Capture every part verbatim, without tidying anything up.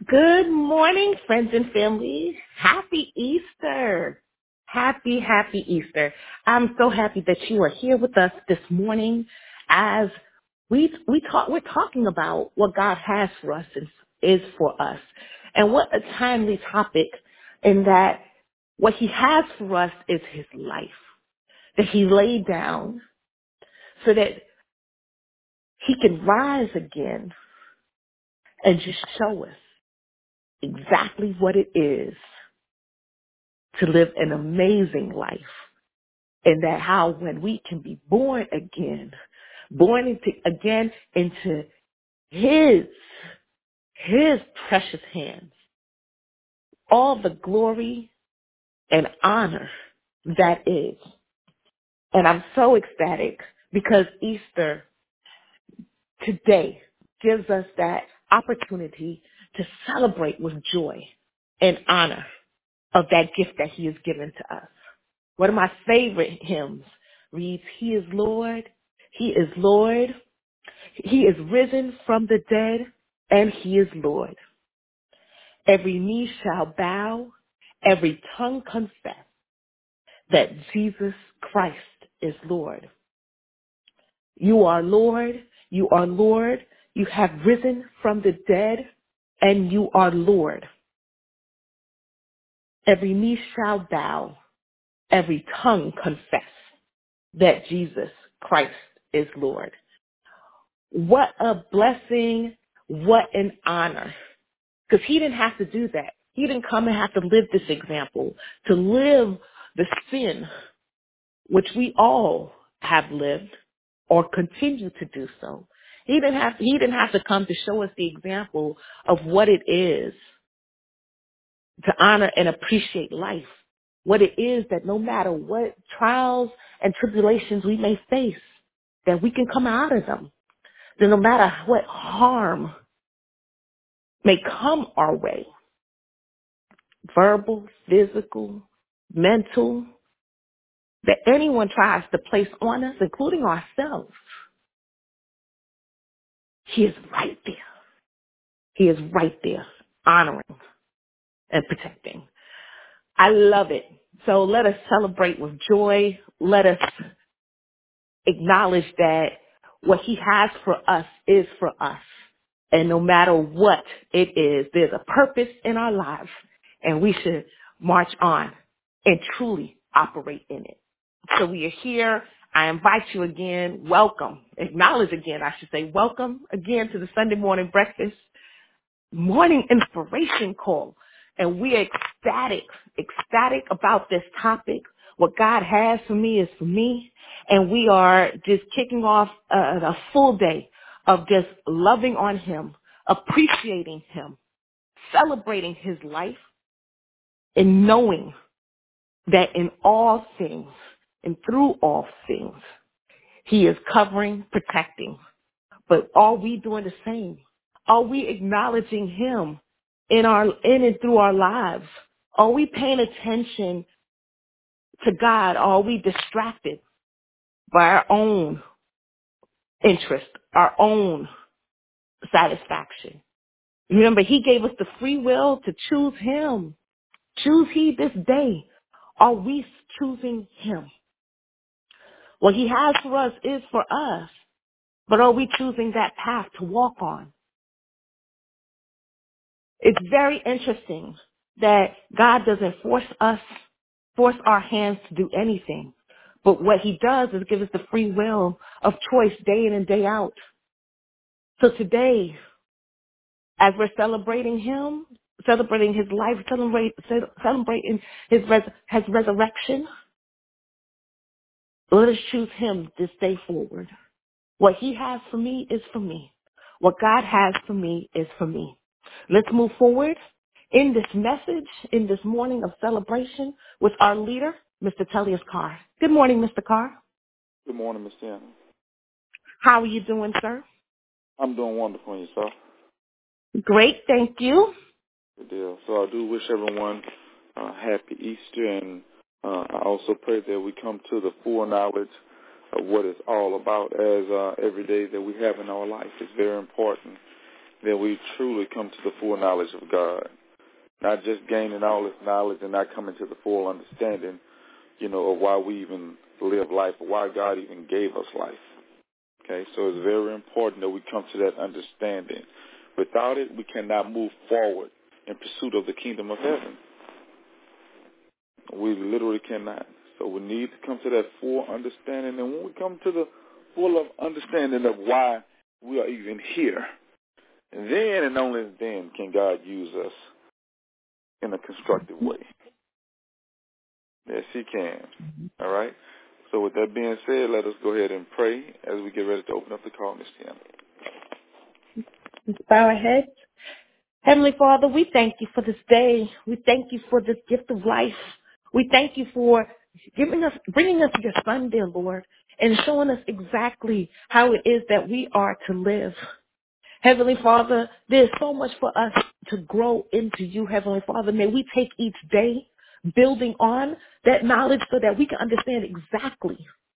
Good morning, friends and family. Happy Easter. Happy, happy Easter. I'm so happy that you are here with us this morning as we we talk we're talking about what God has for us and is for us. And what a timely topic in that what he has for us is his life that he laid down so that he can rise again and just show us exactly what it is to live an amazing life. And that how when we can be born again, born into, again into his, his precious hands, all the glory and honor that is. And I'm so ecstatic because Easter today gives us that opportunity to celebrate with joy and honor of that gift that he has given to us. One of my favorite hymns reads, He is Lord, He is Lord, He is risen from the dead, and He is Lord. Every knee shall bow, every tongue confess that Jesus Christ is Lord. You are Lord, you are Lord, you have risen from the dead, and you are Lord. Every knee shall bow, every tongue confess that Jesus Christ is Lord. What a blessing. What an honor. Because he didn't have to do that. He didn't come and have to live this example, to live the sin which we all have lived or continue to do so. He didn't have, he didn't have to come to show us the example of what it is to honor and appreciate life. What it is that no matter what trials and tribulations we may face, that we can come out of them. That no matter what harm may come our way, verbal, physical, mental, that anyone tries to place on us, including ourselves, he is right there. He is right there, honoring and protecting. I love it. So let us celebrate with joy. Let us acknowledge that what he has for us is for us. And no matter what it is, there's a purpose in our lives, and we should march on and truly operate in it. So we are here. I invite you again. Welcome. Acknowledge again, I should say. Welcome again to the Sunday morning breakfast morning inspiration call. And we are ecstatic, ecstatic about this topic. What God has for me is for me. And we are just kicking off a, a full day of just loving on him, appreciating him, celebrating his life, and knowing that in all things and through all things, he is covering, protecting. But are we doing the same? Are we acknowledging him in our, in and through our lives? Are we paying attention to God? Or are we distracted by our own interest, our own satisfaction? Remember, he gave us the free will to choose him. Choose he this day. Are we choosing him? What he has for us is for us, but are we choosing that path to walk on? It's very interesting that God doesn't force us, force our hands to do anything. But what he does is give us the free will of choice day in and day out. So today, as we're celebrating him, celebrating his life, celebrate, celebrating his, res, his resurrection, let us choose him this day forward. What he has for me is for me. What God has for me is for me. Let's move forward in this message, in this morning of celebration with our leader, Mister Tellius Carr. Good morning, Mister Carr. Good morning, Miss Anna. How are you doing, sir? I'm doing wonderful, and yourself? Great, thank you. Good deal. So I do wish everyone uh, happy Easter, and uh, I also pray that we come to the full knowledge of what it's all about as uh, every day that we have in our life is very important. that we truly come to the full knowledge of God. Not just gaining all this knowledge and not coming to the full understanding, you know, of why we even live life or why God even gave us life. Okay, so it's very important that we come to that understanding. Without it, we cannot move forward in pursuit of the kingdom of heaven. We literally cannot. So we need to come to that full understanding. And when we come to the full of understanding of why we are even here, then and only then can God use us in a constructive way. Yes, he can. All right? So with that being said, let us go ahead and pray as we get ready to open up the call, Miz Tiana. Let's bow our heads. Heavenly Father, we thank you for this day. We thank you for this gift of life. We thank you for giving us, bringing us your Son, dear Lord, and showing us exactly how it is that we are to live. Heavenly Father, there's so much for us to grow into you, Heavenly Father. May we take each day building on that knowledge so that we can understand exactly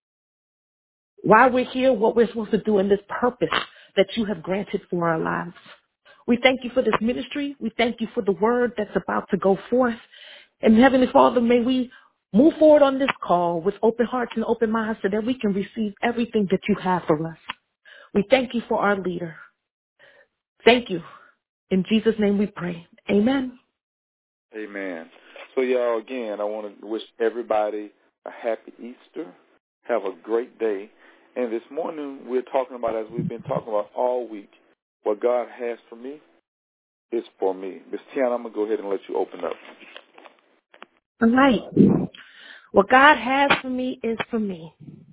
why we're here, what we're supposed to do, and this purpose that you have granted for our lives. We thank you for this ministry. We thank you for the word that's about to go forth. And Heavenly Father, may we move forward on this call with open hearts and open minds so that we can receive everything that you have for us. We thank you for our leader. Thank you. In Jesus' name we pray. Amen. Amen. So, y'all, again, I want to wish everybody a happy Easter. Have a great day. And this morning we're talking about, as we've been talking about all week, what God has for me is for me. Miz Tiana, I'm going to go ahead and let you open up. All right. What God has for me is for me.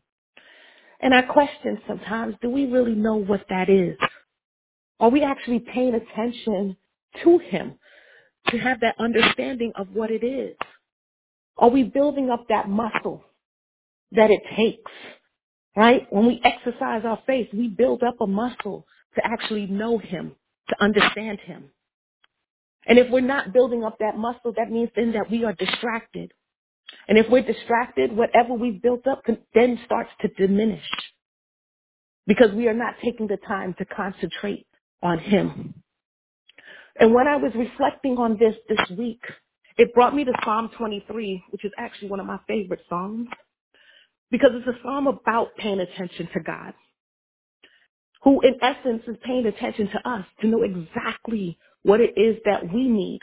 And I question sometimes, do we really know what that is? Are we actually paying attention to him to have that understanding of what it is? Are we building up that muscle that it takes, right? When we exercise our faith, we build up a muscle to actually know him, to understand him. And if we're not building up that muscle, that means then that we are distracted. And if we're distracted, whatever we've built up then starts to diminish because we are not taking the time to concentrate on him. And when I was reflecting on this this week, it brought me to Psalm twenty-three, which is actually one of my favorite psalms, because it's a psalm about paying attention to God, who in essence is paying attention to us to know exactly what it is that we need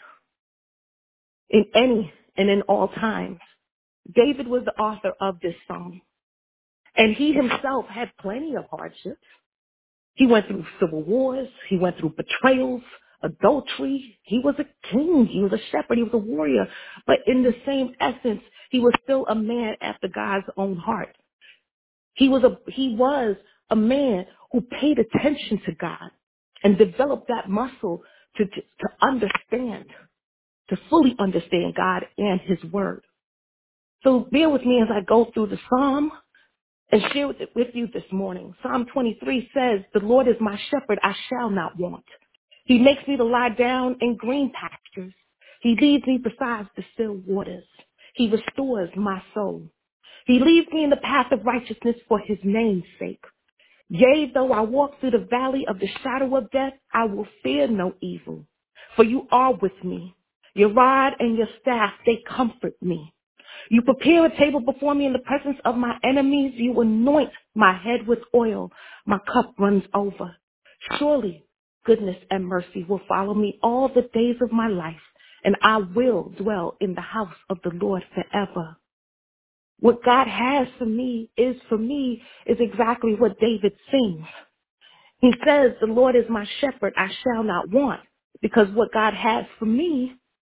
in any and in all times. David was the author of this psalm, and he himself had plenty of hardships. He went through civil wars. He went through betrayals, adultery. He was a king. He was a shepherd. He was a warrior. But in the same essence, he was still a man after God's own heart. He was a, he was a man who paid attention to God and developed that muscle to, to, to understand, to fully understand God and his word. So bear with me as I go through the psalm and share it with you this morning. Psalm twenty-three says, "The Lord is my shepherd, I shall not want. He makes me to lie down in green pastures. He leads me beside the still waters. He restores my soul. He leads me in the path of righteousness for his name's sake. Yea, though I walk through the valley of the shadow of death, I will fear no evil. For you are with me. Your rod and your staff, they comfort me. You prepare a table before me in the presence of my enemies. You anoint my head with oil. My cup runs over. Surely goodness and mercy will follow me all the days of my life, and I will dwell in the house of the Lord forever." What God has for me is for me is exactly what David sings. He says, "The Lord is my shepherd, I shall not want," because what God has for me,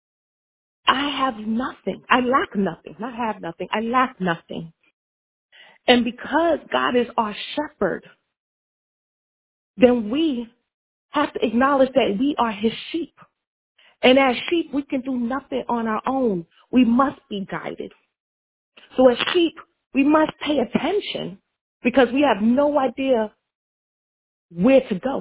I have nothing. I lack nothing. Not have nothing. I lack nothing. And because God is our shepherd, then we have to acknowledge that we are his sheep. And as sheep, we can do nothing on our own. We must be guided. So as sheep, we must pay attention because we have no idea where to go.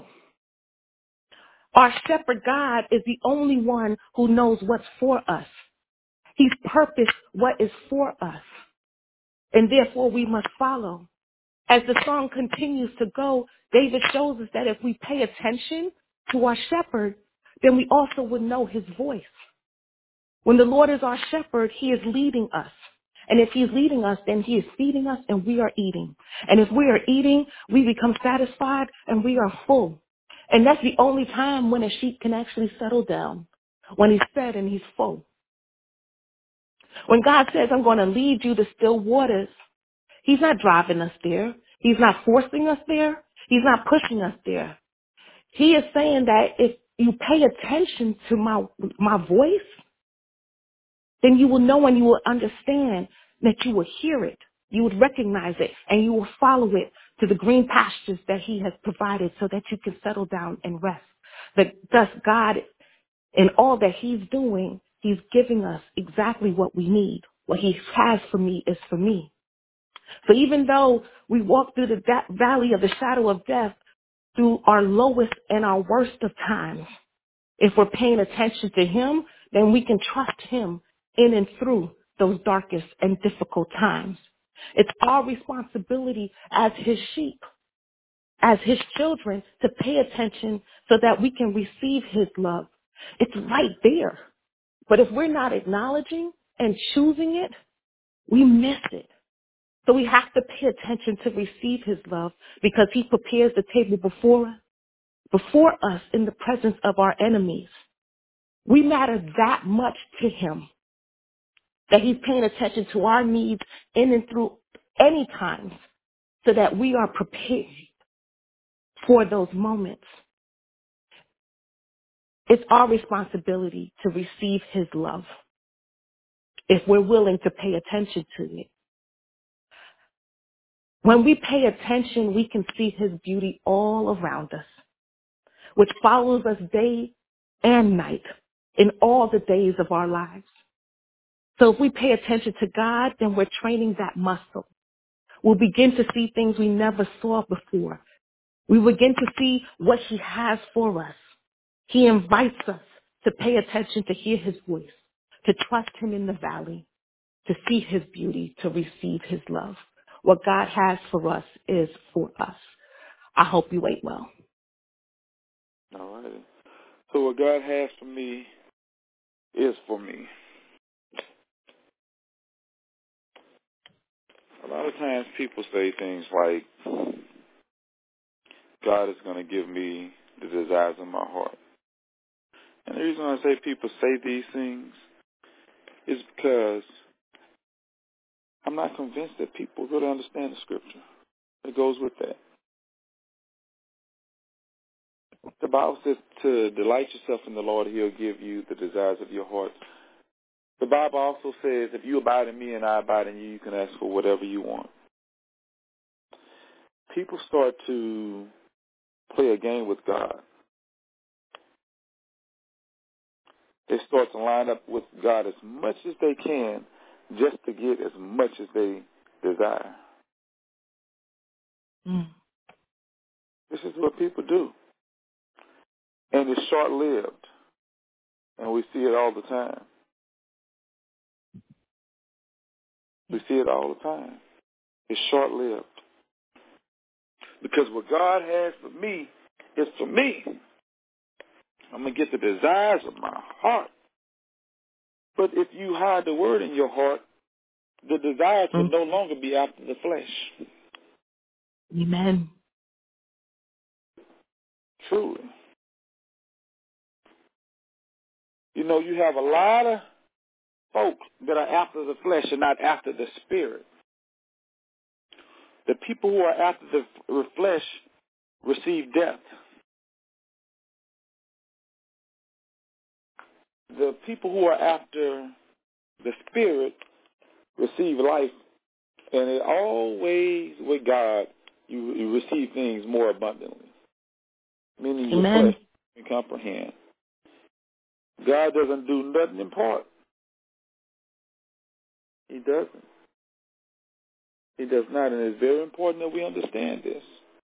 Our shepherd God is the only one who knows what's for us. He's purposed what is for us. And therefore we must follow. As the song continues to go, David shows us that if we pay attention to our shepherd, then we also would know his voice. When the Lord is our shepherd, he is leading us. And if he's leading us, then he is feeding us and we are eating. And if we are eating, we become satisfied and we are full. And that's the only time when a sheep can actually settle down, when he's fed and he's full. When God says, I'm going to lead you to still waters, he's not driving us there. He's not forcing us there. He's not pushing us there. He is saying that if you pay attention to my, my voice, then you will know and you will understand that you will hear it. You would recognize it and you will follow it to the green pastures that he has provided so that you can settle down and rest. That thus God, in all that he's doing, he's giving us exactly what we need. What he has for me is for me. So even though we walk through the da- valley of the shadow of death, through our lowest and our worst of times, if we're paying attention to him, then we can trust him in and through those darkest and difficult times. It's our responsibility as his sheep, as his children, to pay attention so that we can receive his love. It's right there. But if we're not acknowledging and choosing it, we miss it. So we have to pay attention to receive his love because he prepares the table before us, before us in the presence of our enemies. We matter that much to him that he's paying attention to our needs in and through any times so that we are prepared for those moments. It's our responsibility to receive his love if we're willing to pay attention to it. When we pay attention, we can see his beauty all around us, which follows us day and night in all the days of our lives. So if we pay attention to God, then we're training that muscle. We'll begin to see things we never saw before. We begin to see what he has for us. He invites us to pay attention, to hear his voice, to trust him in the valley, to see his beauty, to receive his love. What God has for us is for us. I hope you ate well. All right. So what God has for me is for me. A lot of times people say things like, God is going to give me the desires of my heart. And the reason I say people say these things is because I'm not convinced that people really understand the scripture. It goes with that. The Bible says to delight yourself in the Lord, he'll give you the desires of your heart. The Bible also says if you abide in me and I abide in you, you can ask for whatever you want. People start to play a game with God. They start to line up with God as much as they can just to get as much as they desire. Mm. This is what people do. And it's short-lived. And we see it all the time. We see it all the time. It's short-lived. Because what God has for me is for me. I'm going to get the desires of my heart. But if you hide the word in your heart, the desires will Mm. no longer be after the flesh. Amen. Truly. You know, you have a lot of folk that are after the flesh and not after the spirit. The people who are after the flesh receive death. The people who are after the spirit receive life. And it always, with God, you, you receive things more abundantly. Meaning your Amen. flesh can comprehend. God doesn't do nothing in part. He doesn't. He does not. And it's very important that we understand this.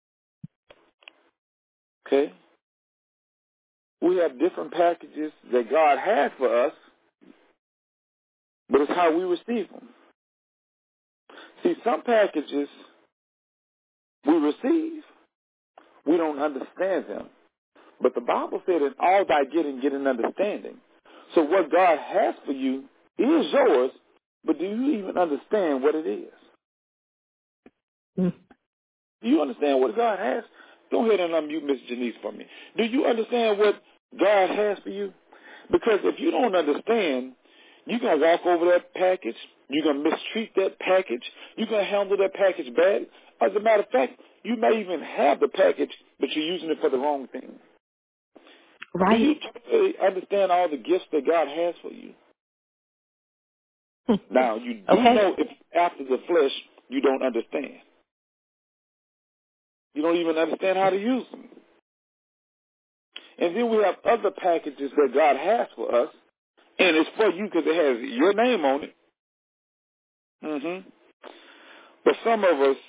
Okay? We have different packages that God has for us, but it's how we receive them. See, some packages we receive, we don't understand them. But the Bible said, in all thy getting, get an understanding. So what God has for you is yours, but do you even understand what it is? Mm. Do you understand what God has? Go ahead and unmute Miss Janice for me. Do you understand what God has for you? Because if you don't understand, you're going to walk over that package. You're going to mistreat that package. You're going to handle that package bad. As a matter of fact, you may even have the package, but you're using it for the wrong thing. Right. Do you truly understand all the gifts that God has for you? Now, you do Okay. know if after the flesh, you don't understand. You don't even understand how to use them. And then we have other packages that God has for us, and it's for you because it has your name on it. Mm-hmm. But some of us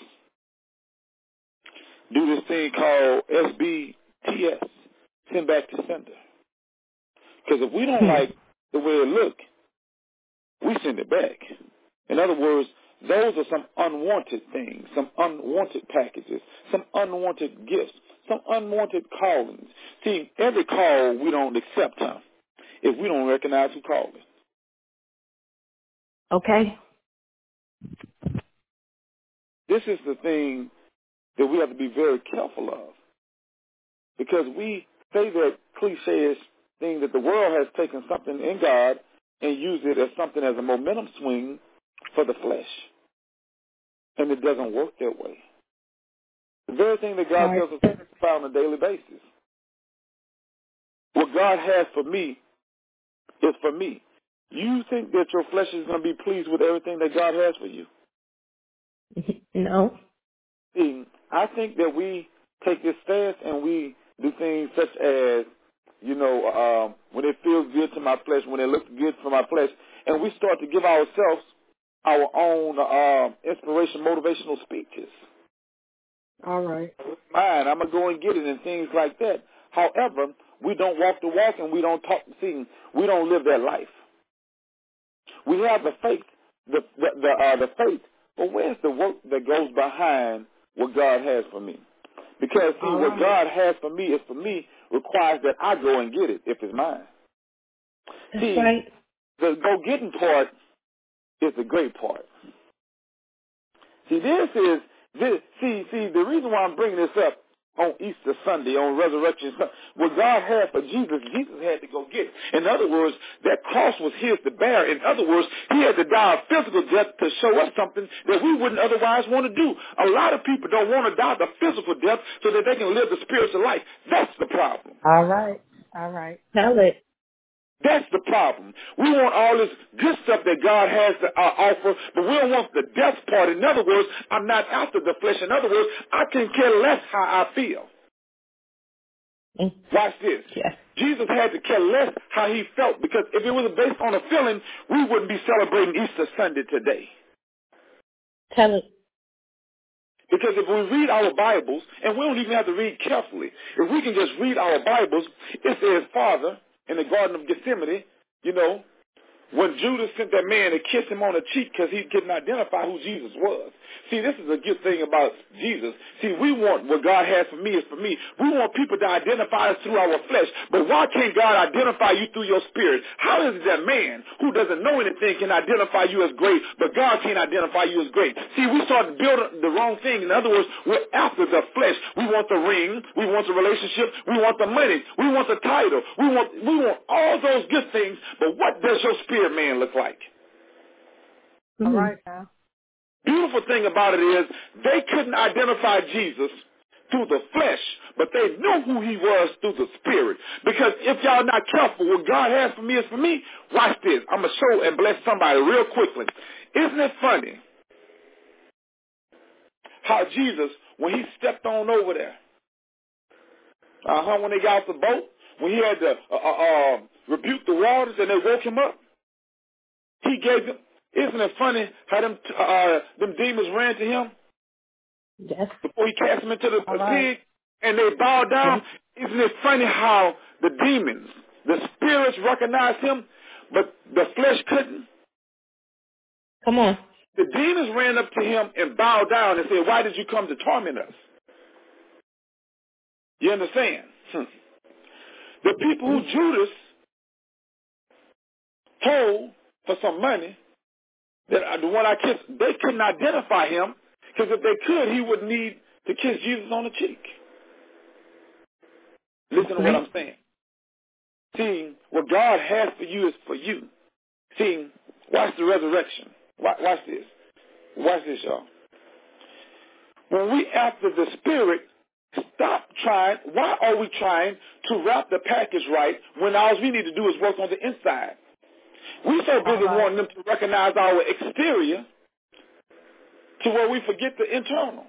do this thing called S B T S, send back to sender. Because if we don't like the way it look, we send it back. In other words, those are some unwanted things, some unwanted packages, some unwanted gifts, some unwanted callings. See, every call we don't accept, huh, if we don't recognize who called us. Okay. This is the thing that we have to be very careful of, because we say that cliche thing that the world has taken something in God and used it as something as a momentum swing for the flesh. And it doesn't work that way. The very thing that God Right. tells us to found on a daily basis. What God has for me is for me. You think that your flesh is going to be pleased with everything that God has for you? No. See, I think that we take this stance and we do things such as, you know, um, when it feels good to my flesh, when it looks good for my flesh, and we start to give ourselves our own uh, inspiration, motivational speeches. All right. Mine, I'm going to go and get it and things like that. However, we don't walk the walk and we don't talk the thing. We don't live that life. We have the faith, the the the, uh, the faith, but where's the work that goes behind what God has for me? Because see, All what right. God has for me is for me requires that I go and get it if it's mine. That's See, right. the go getting part is the great part. See, this is this. See, see, the reason why I'm bringing this up on Easter Sunday, on Resurrection Sunday, what God had for Jesus, Jesus had to go get. In other words, that cross was his to bear. In other words, he had to die a physical death to show us something that we wouldn't otherwise want to do. A lot of people don't want to die the physical death so that they can live the spiritual life. That's the problem. All right. All right. Tell it. That's the problem. We want all this good stuff that God has to uh, offer, but we don't want the death part. In other words, I'm not after the flesh. In other words, I can care less how I feel. Mm. Watch this. Yes. Jesus had to care less how he felt, because if it was based on a feeling, we wouldn't be celebrating Easter Sunday today. Tell it. Because if we read our Bibles, and we don't even have to read carefully, if we can just read our Bibles, it says, Father, in the Garden of Gethsemane, you know, when Judas sent that man to kiss him on the cheek because he couldn't identify who Jesus was. See, this is a good thing about Jesus. See, we want what God has for me is for me. We want people to identify us through our flesh. But why can't God identify you through your spirit? How is it that man who doesn't know anything can identify you as great, but God can't identify you as great? See, we start to build the wrong thing. In other words, we're after the flesh. We want the ring. We want the relationship. We want the money. We want the title. We want, we want all those good things. But what does your spirit man look like? All Mm. right now. Beautiful thing about it is they couldn't identify Jesus through the flesh, but they knew who he was through the spirit. Because if y'all not careful, what God has for me is for me. Watch this. I'm going to show and bless somebody real quickly. Isn't it funny how Jesus, when he stepped on over there, uh-huh, when they got off the boat, when he had to uh, uh, uh, rebuke the waters and they woke him up, he gave them. Isn't it funny how them uh, them demons ran to him Yes. before he cast them into the All the right. pig and they bowed down? Yes. Isn't it funny how the demons, the spirits recognized him, but the flesh couldn't? Come on. The demons ran up to him and bowed down and said, why did you come to torment us? You understand? Hmm. The people who Judas told for some money, that the one I kissed, they couldn't identify him, because if they could, he would need to kiss Jesus on the cheek. Listen to what I'm saying. See, what God has for you is for you. See, watch the resurrection. Watch, watch this. Watch this, y'all. When we after the Spirit, stop trying. Why are we trying to wrap the package right when all we need to do is work on the inside? We so busy right. wanting them to recognize our exterior to where we forget the internal.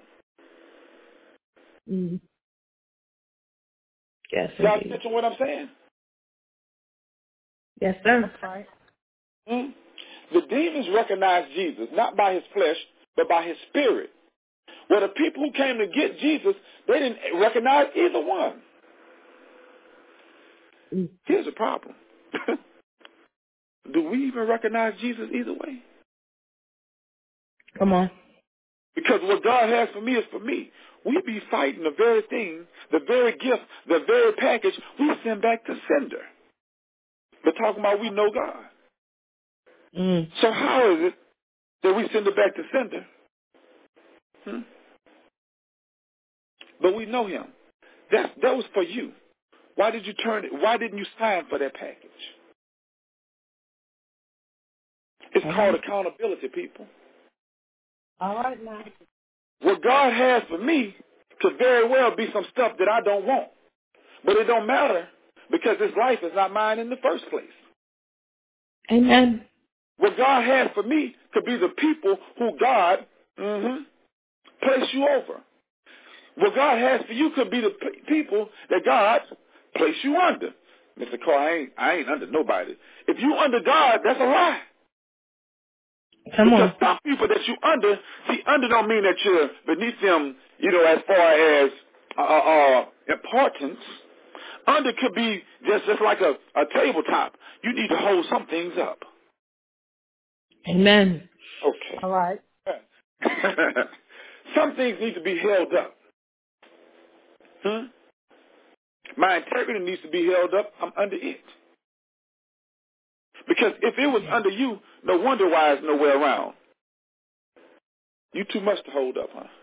Mm. Yes, Y'all indeed. catching what I'm saying? Yes, sir. That's right. Hmm? The demons recognized Jesus, not by his flesh, but by his spirit. Well, the people who came to get Jesus, they didn't recognize either one. Mm. Here's the problem. Do we even recognize Jesus either way? Come on. Because what God has for me is for me. We be fighting the very thing, the very gift, the very package we send back to sender. But talking about we know God. Mm. So how is it that we send it back to sender? Hmm? But we know him. That, that was for you. Why did you turn it? Why didn't you sign for that package? It's All called right. accountability, people. All right now. What God has for me could very well be some stuff that I don't want. But it don't matter because this life is not mine in the first place. Amen. What God has for me could be the people who God mm-hmm, placed you over. What God has for you could be the p- people that God placed you under. Mister Carr, I ain't, I ain't under nobody. If you under God, that's a lie. Come Because on. some people that you under, see, under don't mean that you're beneath them, you know, as far as uh, uh, importance. Under could be just, just like a, a tabletop. You need to hold some things up. Amen. Okay. All right. Some things need to be held up. Hmm? My integrity needs to be held up. I'm under it. Because if it was under you, no wonder why it's nowhere around. You too much to hold up, huh?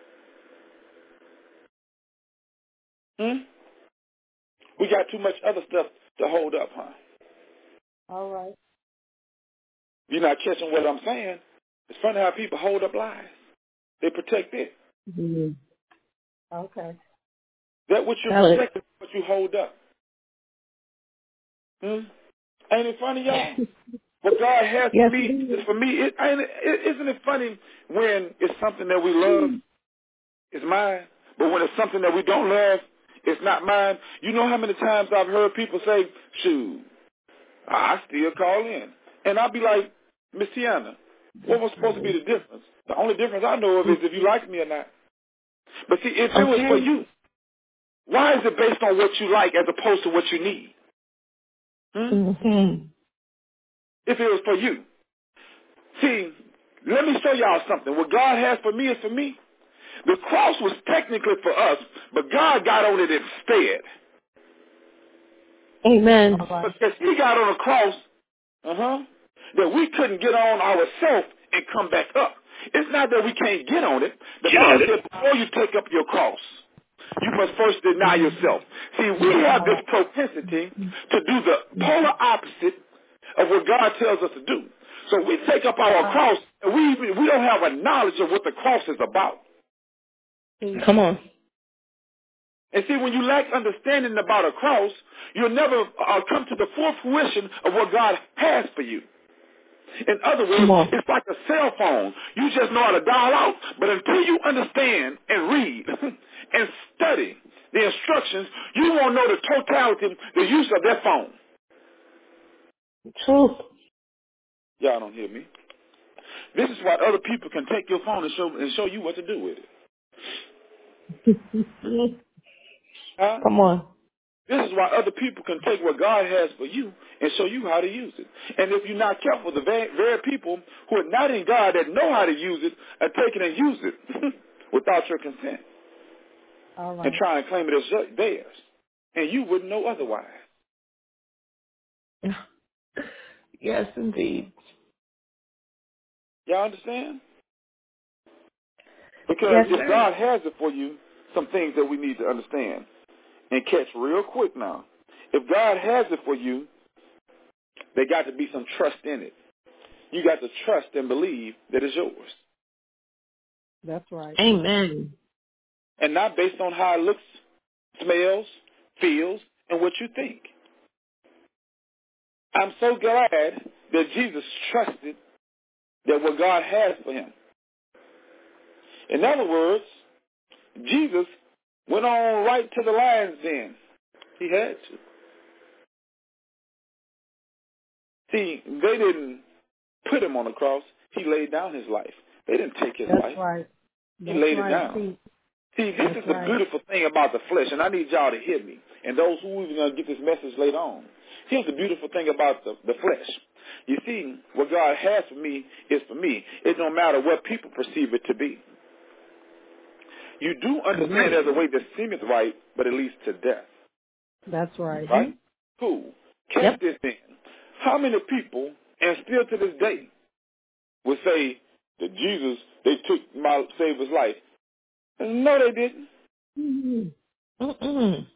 Hmm? We got too much other stuff to hold up, huh? All right. You're not catching what I'm saying. It's funny how people hold up lies. They protect it. Mm. Okay. That what you Tell it. protect is what you hold up. Hmm? Ain't it funny, y'all? What God has for Yes, me it is for me. It, ain't it, isn't it funny when it's something that we love, is. it's mine, but when it's something that we don't love, it's not mine. You know how many times I've heard people say, shoot, I still call in. And I'll be like, Miss Tiana, what was supposed to be the difference? The only difference I know of is if you like me or not. But see, if it was for Okay. you, why is it based on what you like as opposed to what you need? Hmm? Mm-hmm. If it was for you. See, let me show y'all something. What God has for me is for me. The cross was technically for us, but God got on it instead. Amen. All right. Because he got on a cross, uh-huh, that we couldn't get on ourselves and come back up. It's not that we can't get on it. The Get Bible on it. said before you take up your cross, you must first deny yourself. See, we have this propensity to do the polar opposite of what God tells us to do. So we take up our cross, and we even, we don't have a knowledge of what the cross is about. Come on. And see, when you lack understanding about a cross, you'll never uh, come to the full fruition of what God has for you. In other Come words, on. it's like a cell phone. You just know how to dial out, but until you understand and read and study the instructions, you won't know the totality, the use of that phone. Truth. Y'all don't hear me. This is why other people can take your phone and show and show you what to do with it. Huh? Come on. This is why other people can take what God has for you and show you how to use it. And if you're not careful, the very, very people who are not in God that know how to use it are taking and use it without your consent All and right. try and claim it as theirs. and you wouldn't know otherwise. Yes, indeed. Y'all understand? Because Yes, if sir. God has it for you, some things that we need to understand and catch real quick now. If God has it for you, there got to be some trust in it. You got to trust and believe that it's yours. That's right. Amen. And not based on how it looks, smells, feels, and what you think. I'm so glad that Jesus trusted that what God has for him. In other words, Jesus went on right to the lion's den. He had to. See, they didn't put him on the cross. He laid down his life. They didn't take his That's life. right. He That's laid it right. down. See, See, this that's is the right. beautiful thing about the flesh, and I need y'all to hear me. And those who are going to get this message later on. Here's the beautiful thing about the, the flesh. You see, what God has for me is for me. It don't matter what people perceive it to be. You do understand there's a way that seemeth right, but it leads to death. That's right. Right? Cool. Catch Yep. this thing. How many people, and still to this day, would say that Jesus, they took my Savior's life? No, they didn't. Mm-hmm. Mm-mm.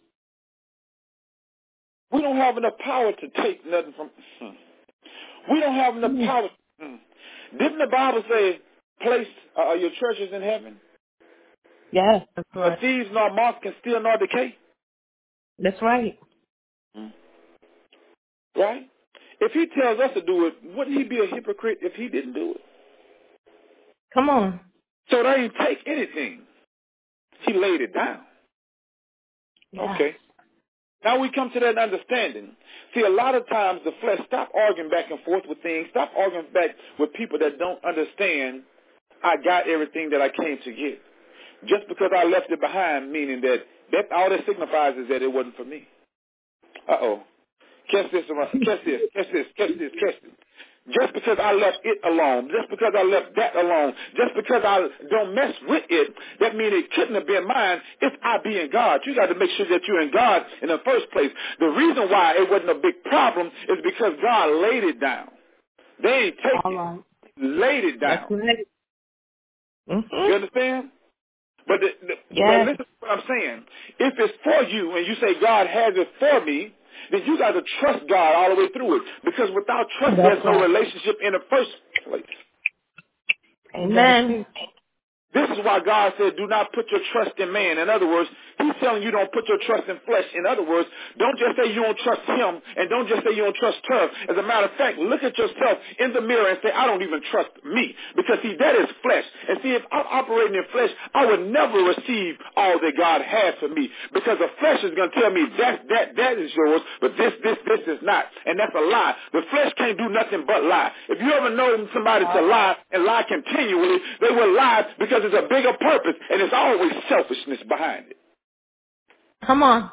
We don't have enough power to take nothing from. Hmm. We don't have enough Mm-hmm. power. Hmm. Didn't the Bible say, place uh, your treasures in heaven? Yes, That's Where right. thieves nor moth can steal nor decay? that's right. Hmm. Right? If he tells us to do it, wouldn't he be a hypocrite if he didn't do it? Come on. So they didn't take anything. He laid it down. Yes. Okay. Now we come to that understanding. See, a lot of times the flesh, stop arguing back and forth with things. Stop arguing back with people that don't understand I got everything that I came to get. Just because I left it behind, meaning that, that all that signifies is that it wasn't for me. Uh-oh. Catch this, around- catch this, catch this, catch this, catch this. Just because I left it alone, just because I left that alone, just because I don't mess with it, that means it couldn't have been mine if I be in God. You got to make sure that you're in God in the first place. The reason why it wasn't a big problem is because God laid it down. They ain't take All it. right. Laid it That's down. right. You Mm-hmm. understand? But the, the, but Yes. listen to what I'm saying. If it's for you and you say God has it for me, then you got to trust God all the way through it. Because without trust, That's there's no right. relationship in the first place. You got to Amen. teach. This is why God said, do not put your trust in man. In other words, he's telling you don't put your trust in flesh. In other words, don't just say you don't trust him and don't just say you don't trust her. As a matter of fact, look at yourself in the mirror and say, I don't even trust me. Because see, that is flesh. And see, if I'm operating in flesh, I would never receive all that God has for me. Because the flesh is going to tell me that, that, that is yours, but this, this, this is not. And that's a lie. The flesh can't do nothing but lie. If you ever know somebody to All right. lie and lie continually, they will lie because there's a bigger purpose, and there's always selfishness behind it. Come on.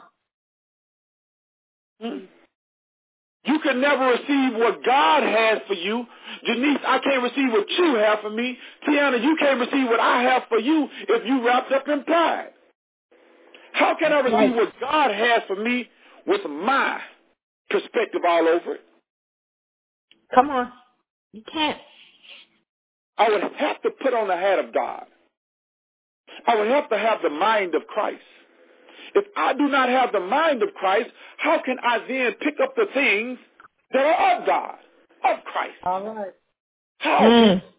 Hmm? You can never receive what God has for you. Janice, I can't receive what you have for me. Tiana, you can't receive what I have for you if you wrapped up in pride. How can I That's receive right. what God has for me with my perspective all over it? Come on. You can't. I would have to put on the hat of God. I would have to have the mind of Christ. If I do not have the mind of Christ, how can I then pick up the things that are of God, of Christ? All right. How, Mm. people?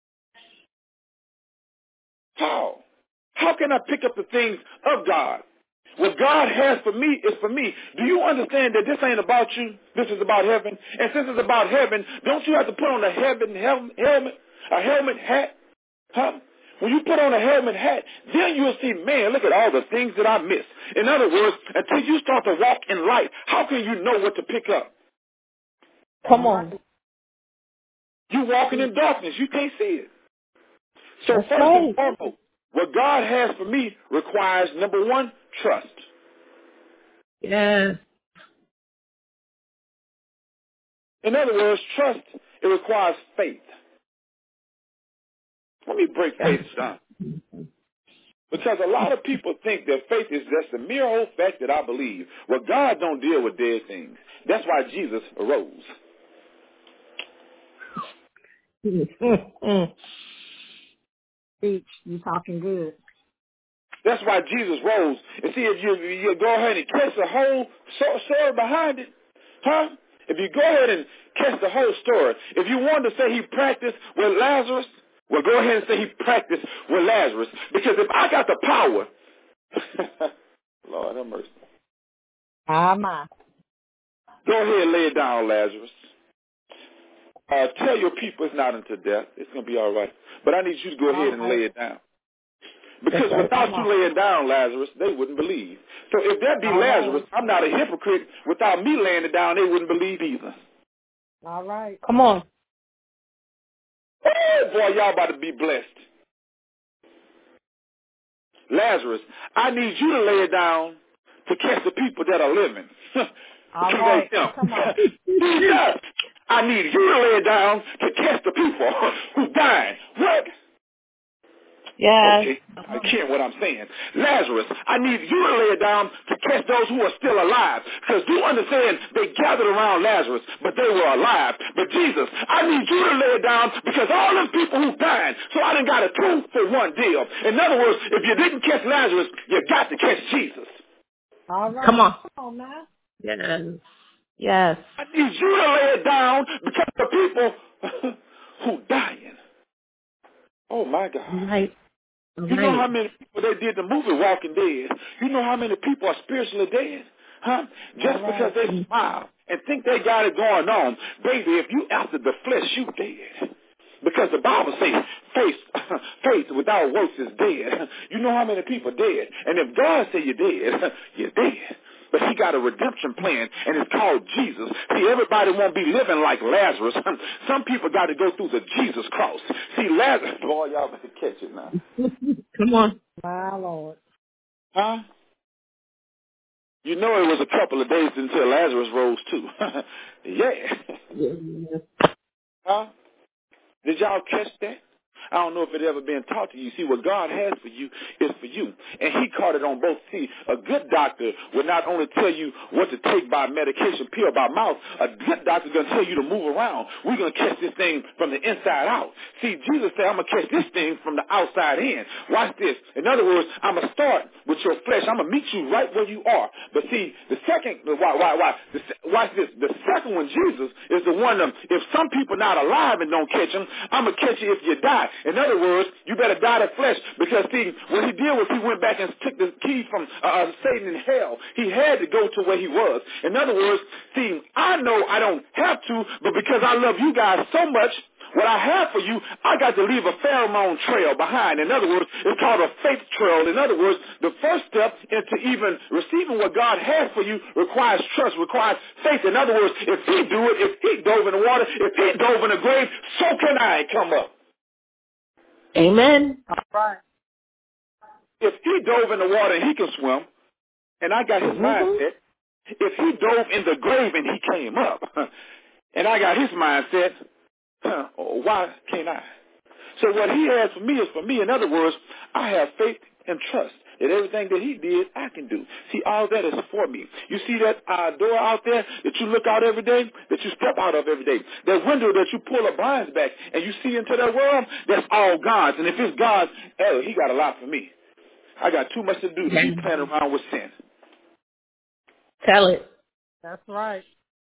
How? How can I pick up the things of God? What God has for me is for me. Do you understand that this ain't about you? This is about heaven. And since it's about heaven, don't you have to put on a heaven hel- helmet, a helmet hat? Huh? When you put on a helmet hat, then you'll see, man, look at all the things that I missed. In other words, until you start to walk in light, how can you know what to pick up? Come All on. right. You walking in darkness. You can't see it. So That's first and right. foremost, what God has for me requires, number one, trust. Yes. In other words, trust, it requires faith. Let me break faith down. Because a lot of people think that faith is just a mere old fact that I believe. Well, God don't deal with dead things. That's why Jesus arose. Speech, you talking good. That's why Jesus rose. And see, if you, you go ahead and catch the whole so- story behind it, huh? If you go ahead and catch the whole story, if you want to say he practiced with Lazarus, well, go ahead and say he practiced with Lazarus. Because if I got the power, Lord have mercy. Ah, my. Go ahead and lay it down, Lazarus. Uh, tell your people it's not unto death. It's going to be all right. But I need you to go ahead All and right. lay it down. Because Right. without you laying down, Lazarus, they wouldn't believe. So if that be All Lazarus, right. I'm not a hypocrite. Without me laying it down, they wouldn't believe either. All right. Come on. Oh, boy, y'all about to be blessed. Lazarus, I need you to lay it down to catch the people that are living. All Because right. they them. Come on. Jesus, I need you to lay it down to catch the people who died. What? Yes. Okay, I can't what I'm saying. Lazarus, I need you to lay it down to catch those who are still alive. Because you understand, they gathered around Lazarus, but they were alive. But Jesus, I need you to lay it down because all those people who died, so I done got a two for one deal. In other words, if you didn't catch Lazarus, you got to catch Jesus. All right. Come on. Come on now. Yes. Yes. I need you to lay it down because the people who dying. Oh my God. Right. You know Right. how many people they did the movie Walking Dead? You know how many people are spiritually dead? Huh? Just All because right. they smile and think they got it going on. Baby, if you after the flesh, you dead. Because the Bible says faith, faith without works is dead. You know how many people dead? And if God say you're dead, you're dead. But he got a redemption plan, and it's called Jesus. See, everybody won't be living like Lazarus. Some people got to go through the Jesus cross. See, Lazarus, boy, y'all better catch it now. Come on. My Lord. Huh? You know it was a couple of days until Lazarus rose too. Yeah. Yes. Huh? Did y'all catch that? I don't know if it ever been taught to you. See, what God has for you is for you. And he caught it on both. See, a good doctor will not only tell you what to take by medication, pill by mouth. A good doctor is going to tell you to move around. We're going to catch this thing from the inside out. See, Jesus said, I'm going to catch this thing from the outside in. Watch this. In other words, I'm going to start with your flesh. I'm going to meet you right where you are. But see, the second, why, why, why? The, watch this. The second one, Jesus, is the one that if some people not alive and don't catch him, I'm going to catch you if you die. In other words, you better die to flesh because, see, what he did was he went back and took the key from uh, uh, Satan in hell. He had to go to where he was. In other words, see, I know I don't have to, but because I love you guys so much, what I have for you, I got to leave a pheromone trail behind. In other words, it's called a faith trail. In other words, the first step into even receiving what God has for you requires trust, requires faith. In other words, if he do it, if he dove in the water, if he dove in the grave, so can I come up. Amen. All right. If he dove in the water and he can swim, and I got his Mm-hmm. mindset, if he dove in the grave and he came up, and I got his mindset, huh, why can't I? So what he has for me is for me. In other words, I have faith and trust that everything that he did, I can do. See, all that is for me. You see that uh, door out there that you look out every day, that you step out of every day, that window that you pull the blinds back and you see into that world, that's all God's. And if it's God's, oh, he got a lot for me. I got too much to do to be playing around with sin. Tell it. That's right.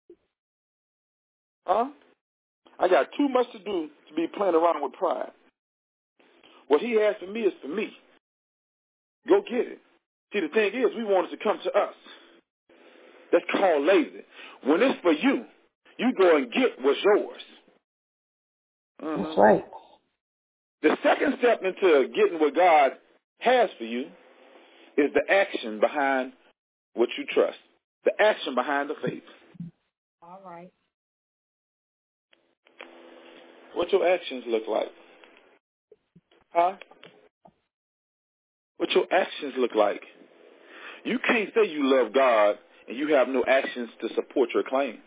Huh? I got too much to do to be playing around with pride. What he has for me is for me. Go get it. See, the thing is, we want it to come to us. That's called lazy. When it's for you, you go and get what's yours. That's Mm-hmm. right. The second step into getting what God has for you is the action behind what you trust. The action behind the faith. All right. What your actions look like? Huh? What your actions look like? You can't say you love God and you have no actions to support your claim.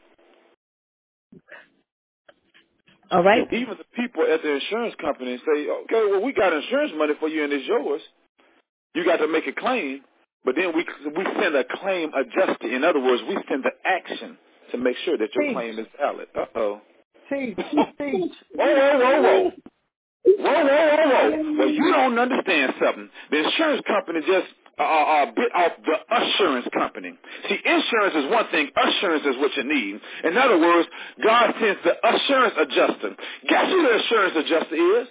All So right. even the people at the insurance company say, okay, well, we got insurance money for you and it's yours. You got to make a claim, but then we we send a claim adjuster. In other words, we send the action to make sure that your Teach. claim is valid. Uh-oh. Teach. Teach. Whoa, whoa, whoa, whoa. Whoa, whoa, whoa, whoa. Well, you don't understand something. The insurance company just uh, uh, bit off the assurance company. See, insurance is one thing. Assurance is what you need. In other words, God sends the assurance adjuster. Guess who the assurance adjuster is?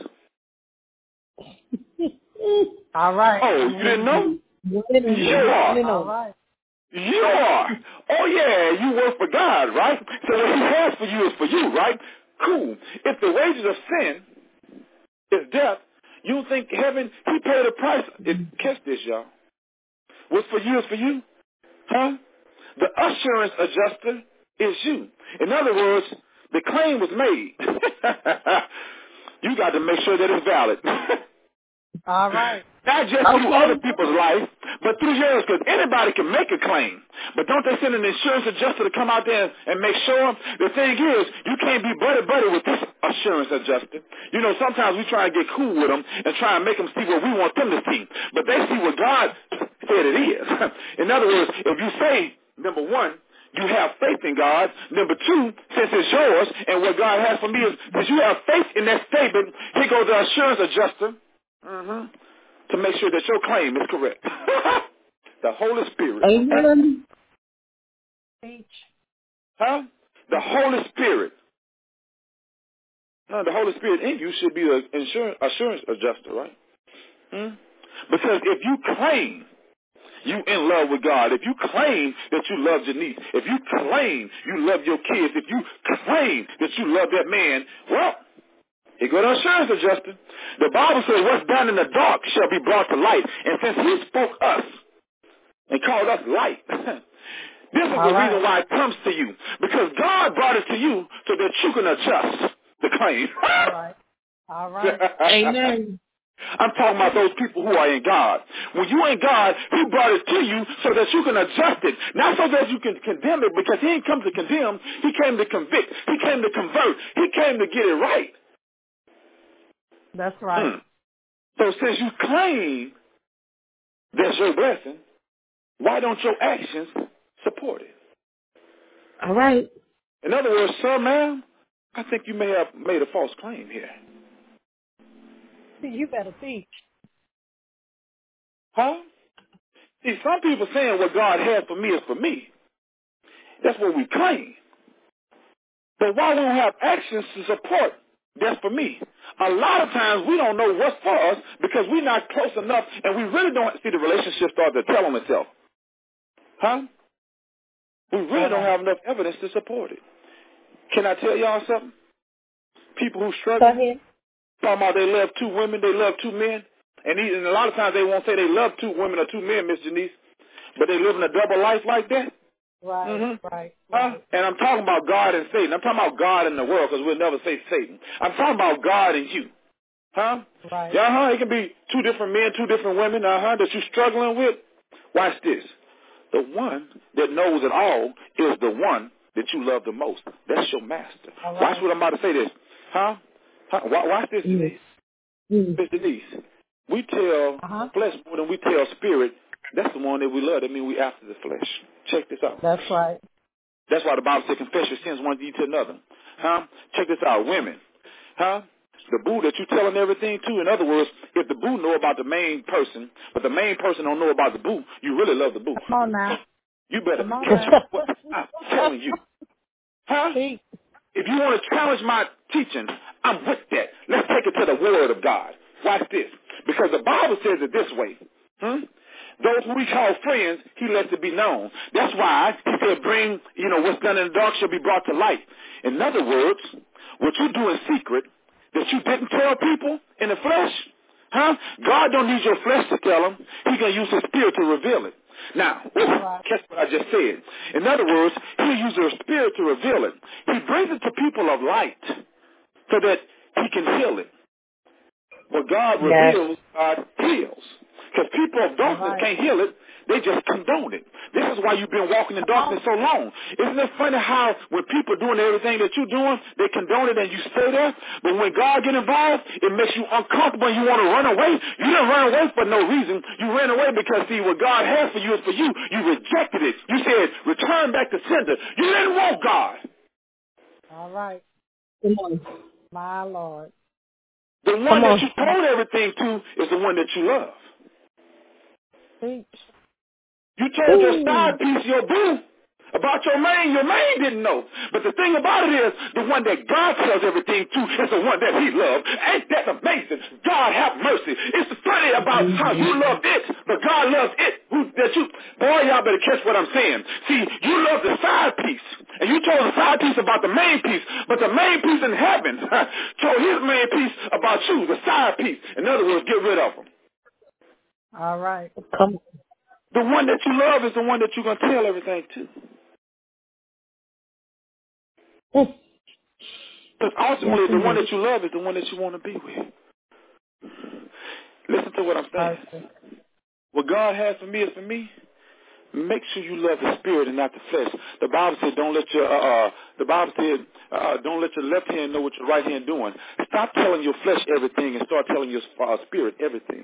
All right. Oh, you didn't know? You are. All right. You are. Oh, yeah, you work for God, right? So what he has for you is for you, right? Cool. If the wages of sin is death, you don't think heaven, he paid a price. It, catch this, y'all. What's for you is for you. Huh? The assurance adjuster is you. In other words, the claim was made. You got to make sure that it's valid. All right. Not just Okay. through other people's life, but through yours, because anybody can make a claim. But don't they send an insurance adjuster to come out there and, and make sure? The thing is, you can't be buddy-buddy with this assurance adjuster. You know, sometimes we try and get cool with them and try and make them see what we want them to see. But they see what God said it is. In other words, if you say, number one, you have faith in God. Number two, since it's yours, and what God has for me is, since you have faith in that statement, here goes the assurance adjuster. Mm-hmm. To make sure that your claim is correct. The Holy Spirit. Amen. Teach. Huh? The Holy Spirit. No, the Holy Spirit in you should be the insurance, assurance adjuster, right? Hmm? Because if you claim you in love with God, if you claim that you love your niece, if you claim you love your kids, if you claim that you love that man, well, he go to assurance adjuster. The Bible says what's done in the dark shall be brought to light. And since he spoke us and called us light, this is All the right. reason why it comes to you. Because God brought it to you so that you can adjust the claim. All right. All right. Amen. I'm talking about those people who are in God. When you in God, he brought it to you so that you can adjust it. Not so that you can condemn it, because he didn't come to condemn. He came to convict. He came to convert. He came to get it right. That's right. Mm. So since you claim that's your blessing, why don't your actions support it? All right. In other words, sir, ma'am, I think you may have made a false claim here. See, you better teach. Huh? See, some people saying what God has for me is for me. That's what we claim. But why we don't have actions to support, that's for me. A lot of times we don't know what's for us because we're not close enough and we really don't see the relationship start to tell on itself. Huh? We really don't have enough evidence to support it. Can I tell y'all something? People who Go struggle, ahead. talking about they love two women, they love two men, and, he, and a lot of times they won't say they love two women or two men, Miss Janice, but they living a double life like that. Right, Mm-hmm. right, Huh? right. And I'm talking about God and Satan. I'm talking about God in the world because we'll never say Satan. I'm talking about God and you. Huh? Right. Yeah, huh? It can be two different men, two different women, uh-huh, that you're struggling with. Watch this. The one that knows it all is the one that you love the most. That's your master. All right. Watch what I'm about to say this. Huh? huh? Watch this, Denise. Mm. Miss Denise. We tell Uh-huh. flesh more than we tell spirit. That's the one that we love. That means we after the flesh. Check this out. That's right. That's why the Bible says confess your sins one to another. Huh? Check this out, women. Huh? The boo that you telling everything to, in other words, if the boo know about the main person, but the main person don't know about the boo, you really love the boo. Come on now. You better Come on catch now. what I'm telling you. Huh? Teach. If you want to challenge my teaching, I'm with that. Let's take it to the Word of God. Watch this. Because the Bible says it this way. Hmm? Those who we call friends, he lets it be known. That's why he said, bring, you know, what's done in the dark shall be brought to light. In other words, what you do in secret that you didn't tell people in the flesh, huh? God don't need your flesh to tell them. He's going to use his spirit to reveal it. Now, Right. catch what I just said. In other words, he uses his spirit to reveal it. He brings it to people of light so that he can heal it. What God Yes. reveals, God heals. Because people of darkness right. can't heal it. They just condone it. This is why you've been walking in darkness so long. Isn't it funny how when people doing everything that you're doing, they condone it and you stay there? But when God get involved, it makes you uncomfortable and you want to run away. You didn't run away for no reason. You ran away because, see, what God has for you is for you. You rejected it. You said, return back to sender. You didn't want God. All right. Come on. My Lord. The one Come that on. you told everything to is the one that you love. Teach. You told your Ooh. side piece, your boo, about your main. Your main didn't know. But the thing about it is, the one that God tells everything to is the one that he loves. Ain't that amazing? God have mercy. It's funny about how you love it, but God loves it. Who, that you, boy, y'all better catch what I'm saying. See, you love the side piece, and you told the side piece about the main piece, but the main piece in heaven told his main piece about you, the side piece. In other words, get rid of them. All right. Come The one that you love is the one that you're going to tell everything to. on. Because Yes, ultimately, the one indeed. that you love is the one that you want to be with. Listen to what I'm saying. Perfect. What God has for me is for me. Make sure you love the spirit and not the flesh. The Bible said, "Don't let your uh, uh the Bible said, uh, don't let your left hand know what your right hand doing." Stop telling your flesh everything and start telling your uh, spirit everything.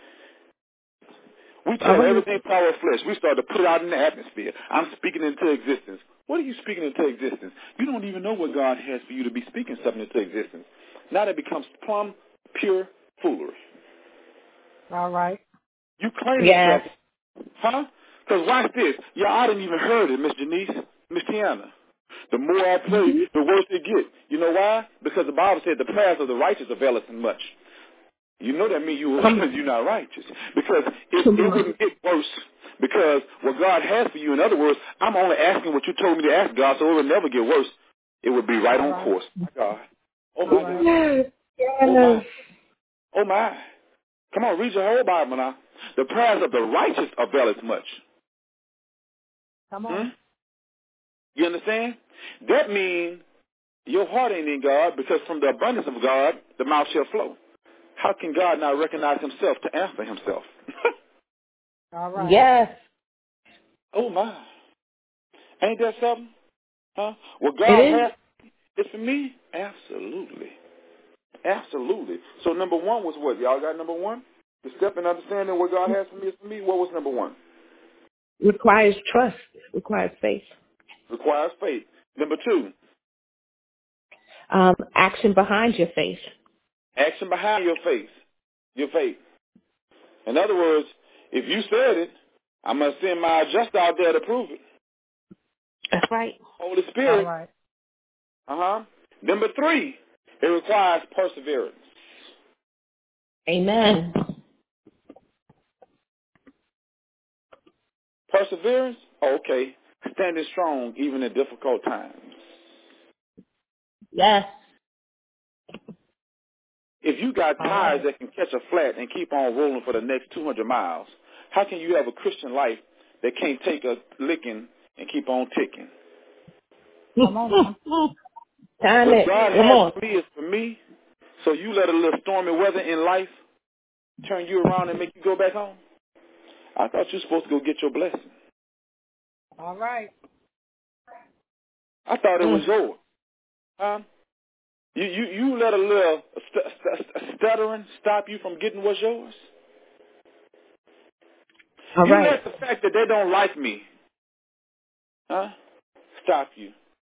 We All tell right. everything to our flesh. We start to put it out in the atmosphere. I'm speaking into existence. What are you speaking into existence? You don't even know what God has for you to be speaking something into existence. Now that becomes plumb, pure foolery. All right. You claiming Yes. stuff, huh? Because watch this. Yeah, I didn't even heard it, Miss Janice, Miss Tiana. The more I play, Mm-hmm. the worse it gets. You know why? Because the Bible said the paths of the righteous availeth much. You know that means you you're not righteous, because it, Come it on. wouldn't get worse. Because what God has for you, in other words, I'm only asking what you told me to ask God, so it would never get worse. It would be right All on right. course. My God. Oh All my right. God. Yes. Oh my. Yes. Oh my. Come on, read your whole Bible now. The prayers of the righteous availeth much. Come Hmm? on. You understand? That means your heart ain't in God, because from the abundance of God, the mouth shall flow. How can God not recognize himself to answer himself? All right. Yes. Oh my. Ain't that something? Huh? What It God is. has is for me? Absolutely. Absolutely. So number one was what? Y'all got number one? The step in understanding what God has for me is for me. What was number one? Requires trust. Requires faith. Requires faith. Number two, Um, action behind your faith. action behind your faith. Your faith. In other words, if you said it, I'm going to send my adjuster out there to prove it. That's right. Holy All Spirit. right. Uh-huh. Number three, it requires perseverance. Amen. Perseverance? Oh, okay. Standing strong even in difficult times. Yes. If you got All tires right. that can catch a flat and keep on rolling for the next two hundred miles, how can you have a Christian life that can't take a licking and keep on ticking? Come on now. Time What it. God Come has on. for me is for me, so you let a little stormy weather in life turn you around and make you go back home? I thought you were supposed to go get your blessing. All right. I thought it was Mm. yours. Huh? You, you, you let a little st- st- stuttering stop you from getting what's yours? All You right. let the fact that they don't like me, huh, stop you.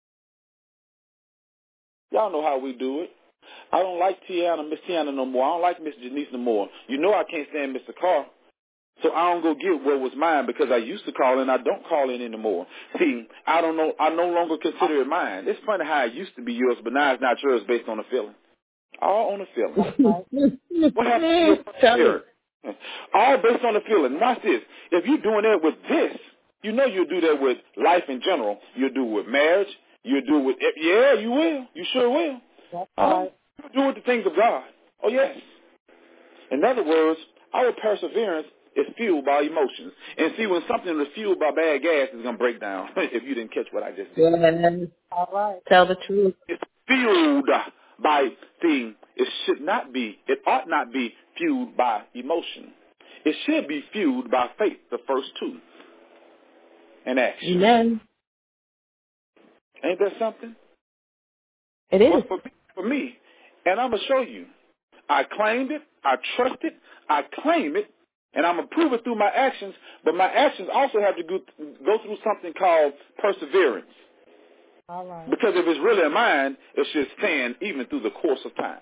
Y'all know how we do it. I don't like Tiana, Miss Tiana no more. I don't like Miss Janice no more. You know I can't stand Mister Carr. So I don't go get what was mine, because I used to call in. I don't call in anymore. See, I don't know. I no longer consider it mine. It's funny how it used to be yours, but now it's not yours based on a feeling. All on a feeling. Right. What happened to your Tell me. perseverance? All based on a feeling. Watch this. If you're doing that with this, you know you'll do that with life in general. You'll do it with marriage. You'll do it with, yeah, you will. You sure will. That's Uh-huh. right. You'll do it with the things of God. Oh, yes. In other words, our perseverance is fueled by emotions. And see, when something is fueled by bad gas, it's going to break down, if you didn't catch what I just said. Yes. All right. Tell the truth. It's fueled by things. It should not be, it ought not be fueled by emotion. it should be fueled by faith, the first two, and action. Amen. Ain't that something? It is. Well, for, for me, and I'm going to show you. I claimed it, I trust it, I claim it, and I'm going to prove it through my actions, but my actions also have to go, go through something called perseverance. All right. Because if it's really mine, it should stand even through the course of time.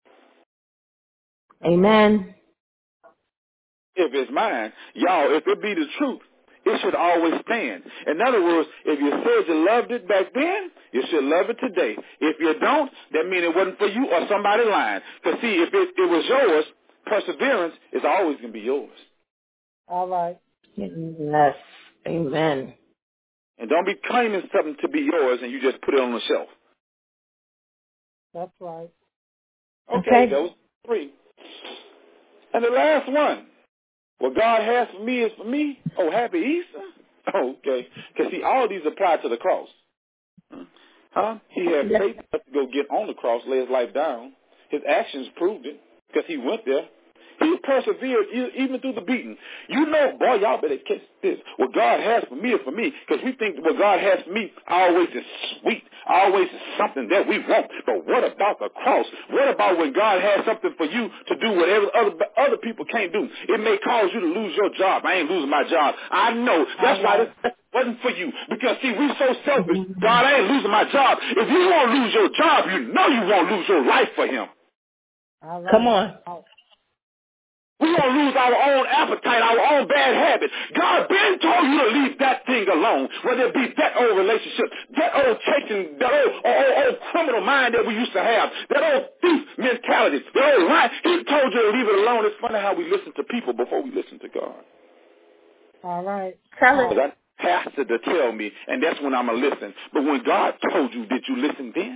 Amen. If it's mine, y'all, if it be the truth, it should always stand. In other words, if you said you loved it back then, you should love it today. If you don't, that means it wasn't for you or somebody lying. Because see, if it, it was yours, perseverance is always going to be yours. All right. Yes. Amen. And don't be claiming something to be yours and you just put it on the shelf. That's right. Okay, Okay. that was three. And the last one. What God has for me is for me. Oh, happy Easter. Oh, okay. Because, see, all these apply to the cross. Huh? He had faith enough to go get on the cross, lay his life down. His actions proved it because he went there. He persevered even through the beating. You know, boy, y'all better catch this. What God has for me is for me, because we think what God has for me always is sweet, always is something that we want. But what about the cross? What about when God has something for you to do whatever other other people can't do? It may cause you to lose your job. I ain't losing my job. I know. That's why this wasn't for you. Because, see, we're so selfish. God, I ain't losing my job. If you won't lose your job, you know you won't lose your life for him. All right. Come on. We won't lose our own appetite, our own bad habits. God been told you to leave that thing alone, whether it be that old relationship, that old chasing, that old, old, old criminal mind that we used to have, that old thief mentality, that old lie. He told you to leave it alone. It's funny how we listen to people before we listen to God. All right. Tell it. Because I pastor to tell me, and that's when I'm going to listen. But when God told you, did you listen then?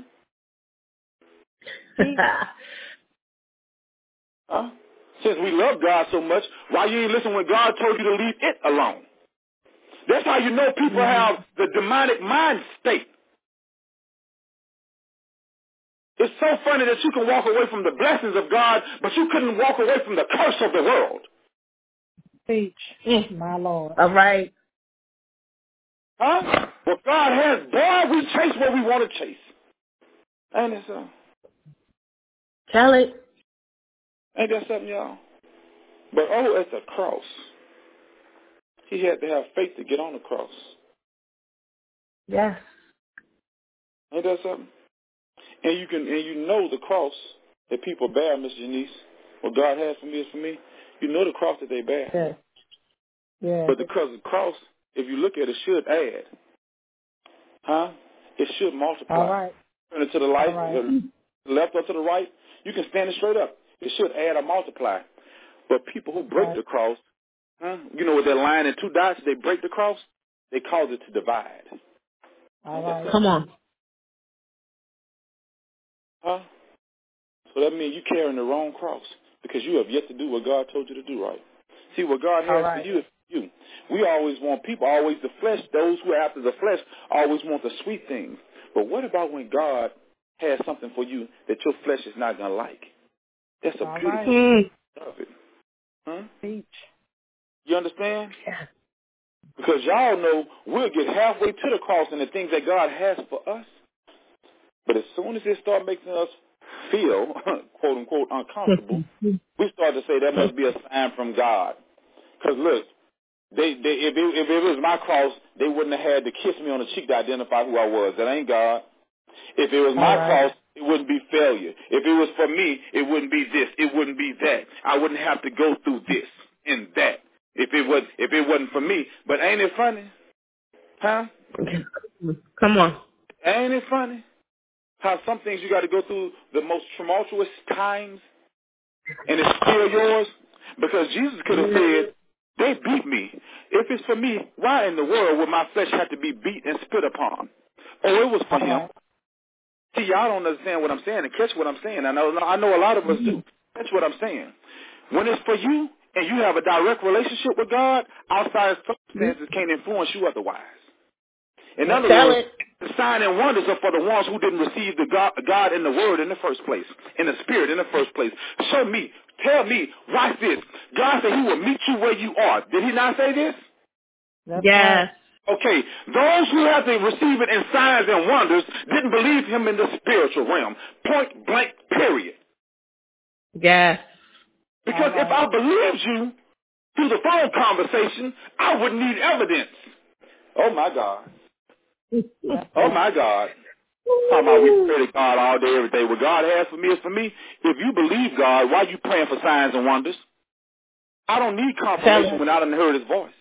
Huh? Since we love God so much, why you ain't listen when God told you to leave it alone? That's how you know people have the demonic mind state. It's so funny that you can walk away from the blessings of God, but you couldn't walk away from the curse of the world. Teach, my Lord. All right. Huh? Well, God has, boy, we chase what we want to chase. Ain't that something? Tell it. Ain't that something, y'all? But oh, at the cross, he had to have faith to get on the cross. Yes. Ain't that something? And you can, and you know the cross that people bear, Miss Janice. What God has for me is for me. You know the cross that they bear. Yes. Yeah. But because the cross, if you look at it, should add. Huh? It should multiply. All right. Turn it to the light, right. to the left or to the right. You can stand it straight up. It should add or multiply. But people who break Right. the cross, huh? You know, with that line and two dots, they break the cross, they cause it to divide. All right. Come on. Huh? So that means you're carrying the wrong cross because you have yet to do what God told you to do right. See, what God has right. for you is for you. We always want people, always the flesh, those who are after the flesh always want the sweet things. But what about when God has something for you that your flesh is not going to like? That's a All beautiful right. thing of it. Huh? Teach. You understand? Yeah. Because y'all know we'll get halfway to the cross and the things that God has for us. But as soon as it start making us feel, quote unquote, uncomfortable, we start to say that must be a sign from God. Because look, they, they, if, it, if it was my cross, they wouldn't have had to kiss me on the cheek to identify who I was. That ain't God. If it was my right. cross, it wouldn't be failure. If it was for me, it wouldn't be this. It wouldn't be that. I wouldn't have to go through this and that. If it was, if it wasn't for me. But ain't it funny? Huh? Come on. Ain't it funny? How some things you got to go through the most tumultuous times, and it's still yours? Because Jesus could have said, they beat me. If it's for me, why in the world would my flesh have to be beat and spit upon? Oh, it was for him. Right. See, y'all don't understand what I'm saying and catch what I'm saying. I know, I know a lot of us do. Catch what I'm saying. When it's for you and you have a direct relationship with God, outside circumstances can't influence you otherwise. In other Tell words, it. the sign and wonders are for the ones who didn't receive the God, God in the Word in the first place, in the Spirit in the first place. Show me tell me, watch this. God said he will meet you where you are. Did he not say this? That's Yes. right. Okay, those who have to receive it in signs and wonders didn't believe him in the spiritual realm. Point blank, period. Yes. Because All if right. I believed you through the phone conversation, I wouldn't need evidence. Oh, my God. That's Oh, right. my God. Talking about we pray to God all day, every day. What God has for me is for me. If you believe God, why are you praying for signs and wonders? I don't need Tell confirmation it. when I done heard his voice.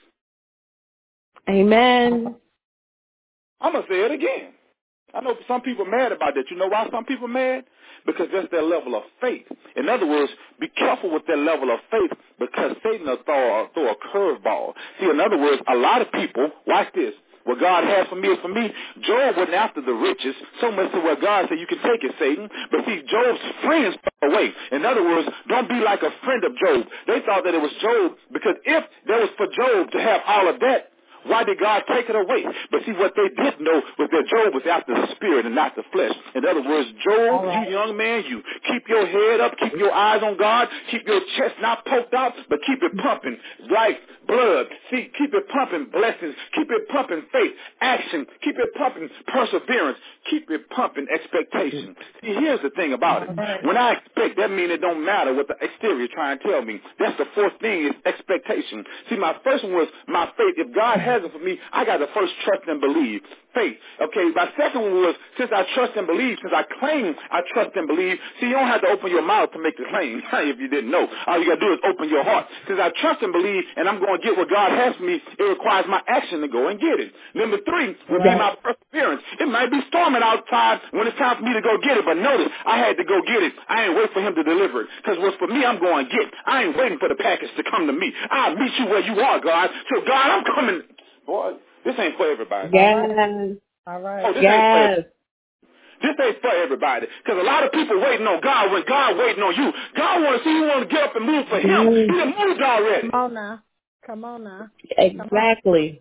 Amen. I'm going to say it again. I know some people mad about that. You know why some people mad? Because that's their level of faith. In other words, be careful with their level of faith because Satan will throw, throw a curveball. See, in other words, a lot of people, watch this, what God has for me is for me. Job wasn't after the riches, so much to where God said, you can take it, Satan. But see, Job's friends fell away. In other words, don't be like a friend of Job. They thought that it was Job, because if there was for Job to have all of that, why did God take it away? But see, what they didn't know was that Job was after the spirit and not the flesh. In other words, Job, All you right. young man, you keep your head up, keep your eyes on God, keep your chest not poked out, but keep it pumping. Life, blood, see, keep it pumping blessings, keep it pumping faith, action, keep it pumping perseverance, keep it pumping expectation. See, here's the thing about it. All right. When I expect, that means it don't matter what the exterior trying to tell me. That's the fourth thing is expectation. See, my first one was my faith. If God has it for me, I got to first trust and believe. Faith. Okay, my second one was, since I trust and believe, since I claim I trust and believe, see, you don't have to open your mouth to make the claim, if you didn't know. All you got to do is open your heart. Since I trust and believe, and I'm going to get what God has for me, it requires my action to go and get it. Number three would be Right. my perseverance. It might be storming outside when it's time for me to go get it, but notice, I had to go get it. I ain't wait for him to deliver it. Because what's for me, I'm going to get. I ain't waiting for the package to come to me. I'll meet you where you are, God. So, God, I'm coming. Boy, this ain't for everybody. All right. Yes. All Oh, right. this ain't for everybody. Yes. This ain't for everybody. Because a lot of people waiting on God when God waiting on you. God want to see you want to get up and move for him. He Yes. done moved already. Come on now. Come on now. Come on. Exactly.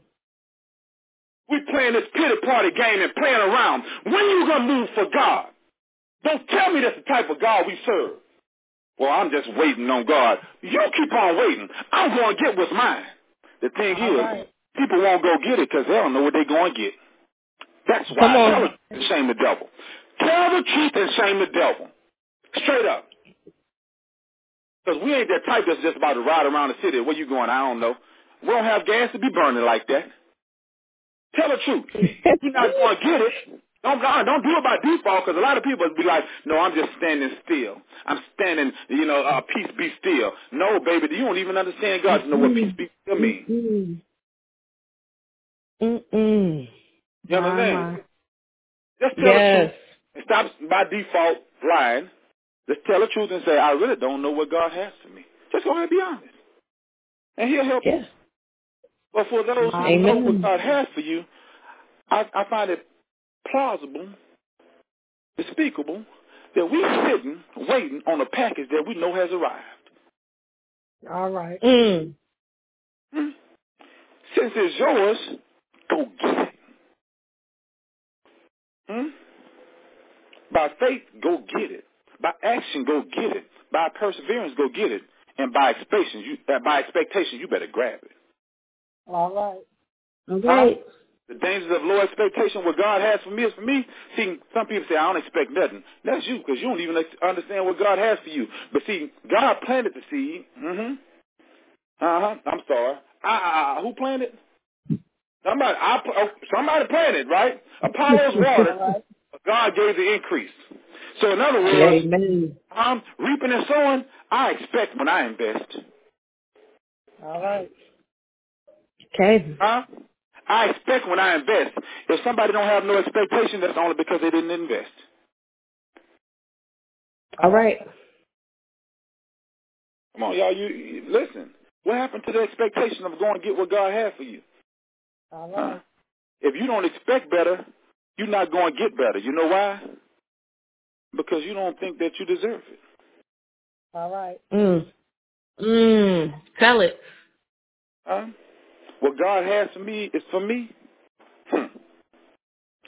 We playing this pity party game and playing around. When you going to move for God? Don't tell me that's the type of God we serve. Well, I'm just waiting on God. You keep on waiting. I'm going to get what's mine. The thing All is, right. people won't go get it because they don't know what they're going to get. That's Come why. Tell the on. truth and shame the devil. Tell the truth and shame the devil. Straight up. Because we ain't that type that's just about to ride around the city. Where you going? I don't know. We don't have gas to be burning like that. Tell the truth. You're not going to get it. Don't, don't do it by default, because a lot of people be like, no, I'm just standing still. I'm standing, you know, uh, peace be still. No, baby, you don't even understand God to know what peace Mm-mm. be still means. Mm-mm. Mm-mm. You My, understand? my. Just tell the truth Yes. and stop by default lying. Just tell the truth and say, I really don't know what God has for me. Just go ahead and be honest. And he'll help you. Yes. But for those My, who know what Amen. God has for you, I, I find it plausible, despicable, that we're sitting, waiting on a package that we know has arrived. all right. Mm. Hmm? Since it's yours, go get it. Hmm? By faith, go get it. By action, go get it. By perseverance, go get it. And by expectation, you, uh, by expectation, you better grab it. All right. All Huh? right. The dangers of low expectation, what God has for me is for me. See, some people say, I don't expect nothing. That's you, because you don't even understand what God has for you. But see, God planted the seed. Mm-hmm. Uh-huh. I'm sorry. I, I, who planted? Somebody, I, oh, somebody planted, right? Apollo's watered. All right. God gave the increase. So in other words, Amen. I'm reaping and sowing. I expect when I invest. All right. Okay. Huh? I expect when I invest. If somebody don't have no expectation, that's only because they didn't invest. All All right. right. Come on, y'all. You, you listen. What happened to the expectation of going to get what God had for you? All Huh? right. If you don't expect better, you're not going to get better. You know why? Because you don't think that you deserve it. All right. Mm. Mm. Tell it. Huh? What God has for me is for me. Hmm.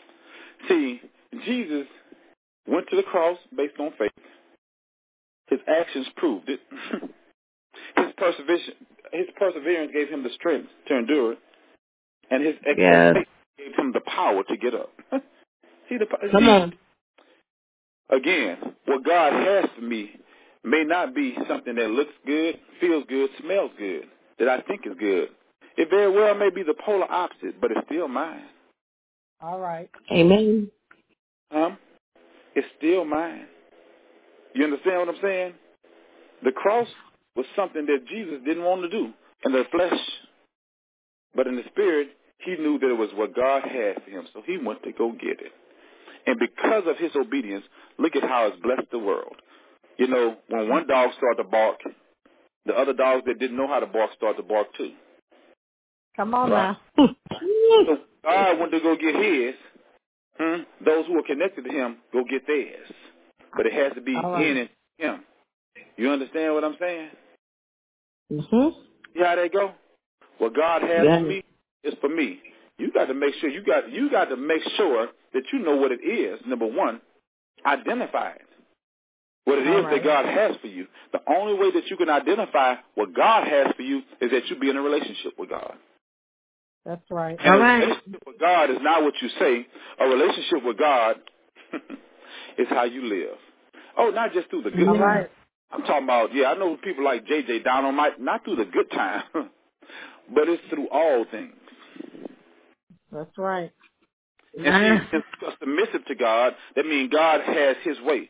See, Jesus went to the cross based on faith. His actions proved it. his perseverance, his perseverance gave him the strength to endure it, and his Yes. expectation gave him the power to get up. see, the, Come see, on. again, what God has for me may not be something that looks good, feels good, smells good, that I think is good. It very well may be the polar opposite, but it's still mine. All right. Amen. Huh? It's still mine. You understand what I'm saying? The cross was something that Jesus didn't want to do in the flesh, but in the spirit, he knew that it was what God had for him, so he went to go get it. And because of his obedience, look at how it's blessed the world. You know, when one dog started to bark, the other dogs that didn't know how to bark started to bark too. Come on Right? now. So God went to go get his. Hmm? Those who are connected to him go get theirs. But it has to be All right. in and him. You understand what I'm saying? Mhm. See how they go? What God has for Yes. me is for me. You got to make sure you got you got to make sure that you know what it is. Number one, identify it. What it All is right. that God has for you. The only way that you can identify what God has for you is that you be in a relationship with God. That's right. And All a right. relationship with God is not what you say. A relationship with God is how you live. Oh, not just through the good All Amen. times. right. I'm talking about, yeah, I know people like J J down on my, not through the good times, but it's through all things. That's right. And see, Ah. since we're submissive to God, that means God has his way.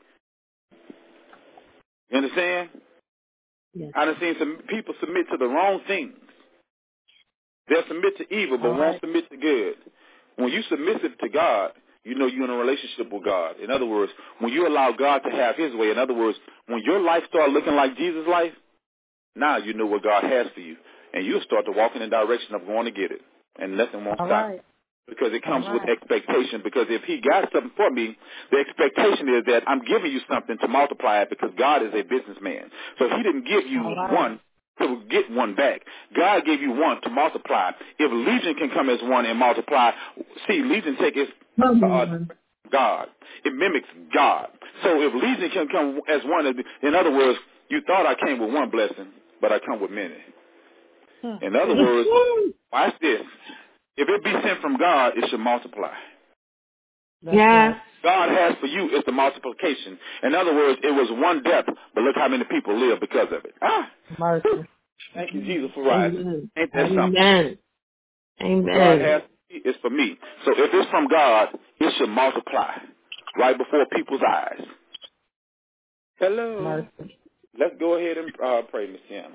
You understand? Yes. I done seen some people submit to the wrong things. They'll submit to evil, but All won't right. submit to good. When you submissive to God, you know you're in a relationship with God. In other words, when you allow God to have his way, in other words, when your life start looking like Jesus' life, now you know what God has for you. And you'll start to walk in the direction of going to get it. And nothing won't All stop you. right. Because it All comes with right. expectation. Because if he got something for me, the expectation is that I'm giving you something to multiply it because God is a businessman. So he didn't give you All right. one to get one back. God gave you one to multiply. If Legion can come as one and multiply, see, Legion take its Come uh, on. God. It mimics God. So if Legion can come as one, in other words, you thought I came with one blessing, but I come with many. In other words, watch this. If it be sent from God, it should multiply. That's Yes. right. God has for you is the multiplication. In other words, it was one death, but look how many people live because of it. Ah, Mercy. thank you, Jesus, for rising. Amen. Ain't that something? Amen. God Amen. has is for me. So if it's from God, it should multiply right before people's eyes. Hello. Mercy. Let's go ahead and uh, pray, Miss Tiana.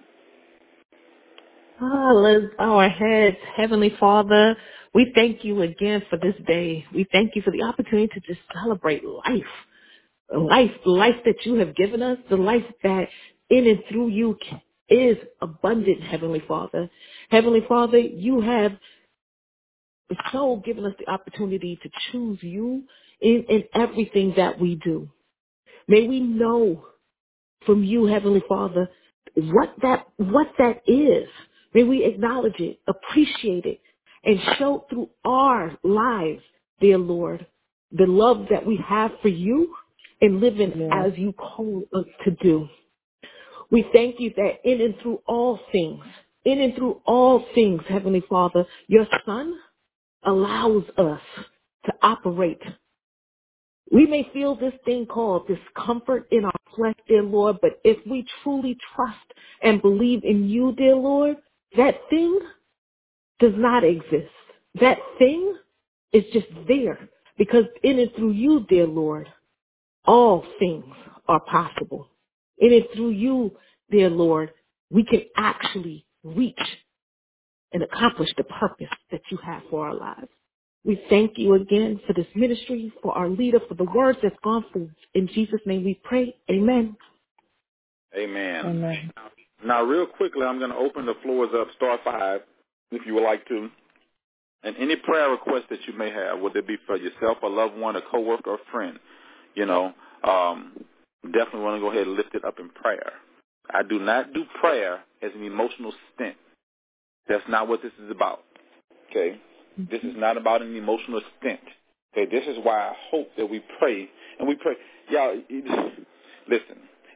Ah, let's bow our heads. Heavenly Father, we thank you again for this day. We thank you for the opportunity to just celebrate life. Life, life that you have given us, the life that in and through you can, is abundant, Heavenly Father. Heavenly Father, you have so given us the opportunity to choose you in, in everything that we do. May we know from you, Heavenly Father, what that what that is. May we acknowledge it, appreciate it, and show through our lives, dear Lord, the love that we have for you and living Yeah. as you call us to do. We thank you that in and through all things, in and through all things, Heavenly Father, your Son allows us to operate. We may feel this thing called discomfort in our flesh, dear Lord, but if we truly trust and believe in you, dear Lord, that thing does not exist. That thing is just there because in and through you, dear Lord, all things are possible. In and through you, dear Lord, we can actually reach and accomplish the purpose that you have for our lives. We thank you again for this ministry, for our leader, for the words that's gone forth. In Jesus' name we pray. Amen. Amen. Amen. Now, real quickly, I'm going to open the floors up, star five, if you would like to. And any prayer request that you may have, whether it be for yourself, a loved one, a coworker, or a friend, you know, um, definitely want to go ahead and lift it up in prayer. I do not do prayer as an emotional stint. That's not what this is about. Okay? This is not about an emotional stint. Okay? This is why I hope that we pray, and we pray. Y'all, listen,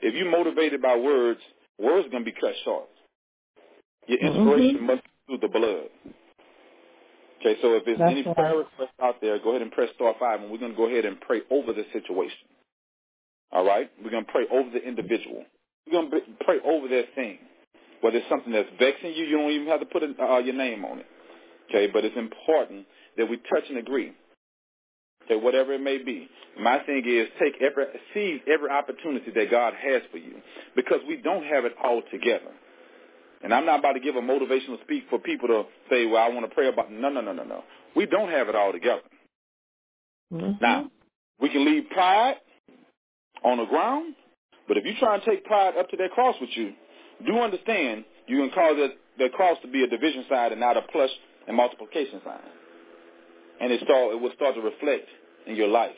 if you're motivated by words, words are going to be cut short. Your inspiration Mm-hmm. must be through the blood. Okay, so if there's That's any right. prayer requests out there, go ahead and press star five, and we're going to go ahead and pray over the situation. All right? We're going to pray over the individual. We're going to pray over their thing. Whether it's something that's vexing you, you don't even have to put uh, your name on it. Okay, but it's important that we touch and agree. Okay, whatever it may be. My thing is take every, seize every opportunity that God has for you, because we don't have it all together. And I'm not about to give a motivational speak for people to say, well, I want to pray about, no, no, no, no, no. We don't have it all together. Mm-hmm. Now, we can leave pride on the ground, but if you try and take pride up to that cross with you, do understand you can cause that, that cross to be a division sign and not a plus and multiplication sign. And it, start, it will start to reflect in your life.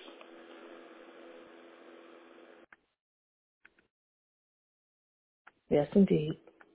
Yes, indeed.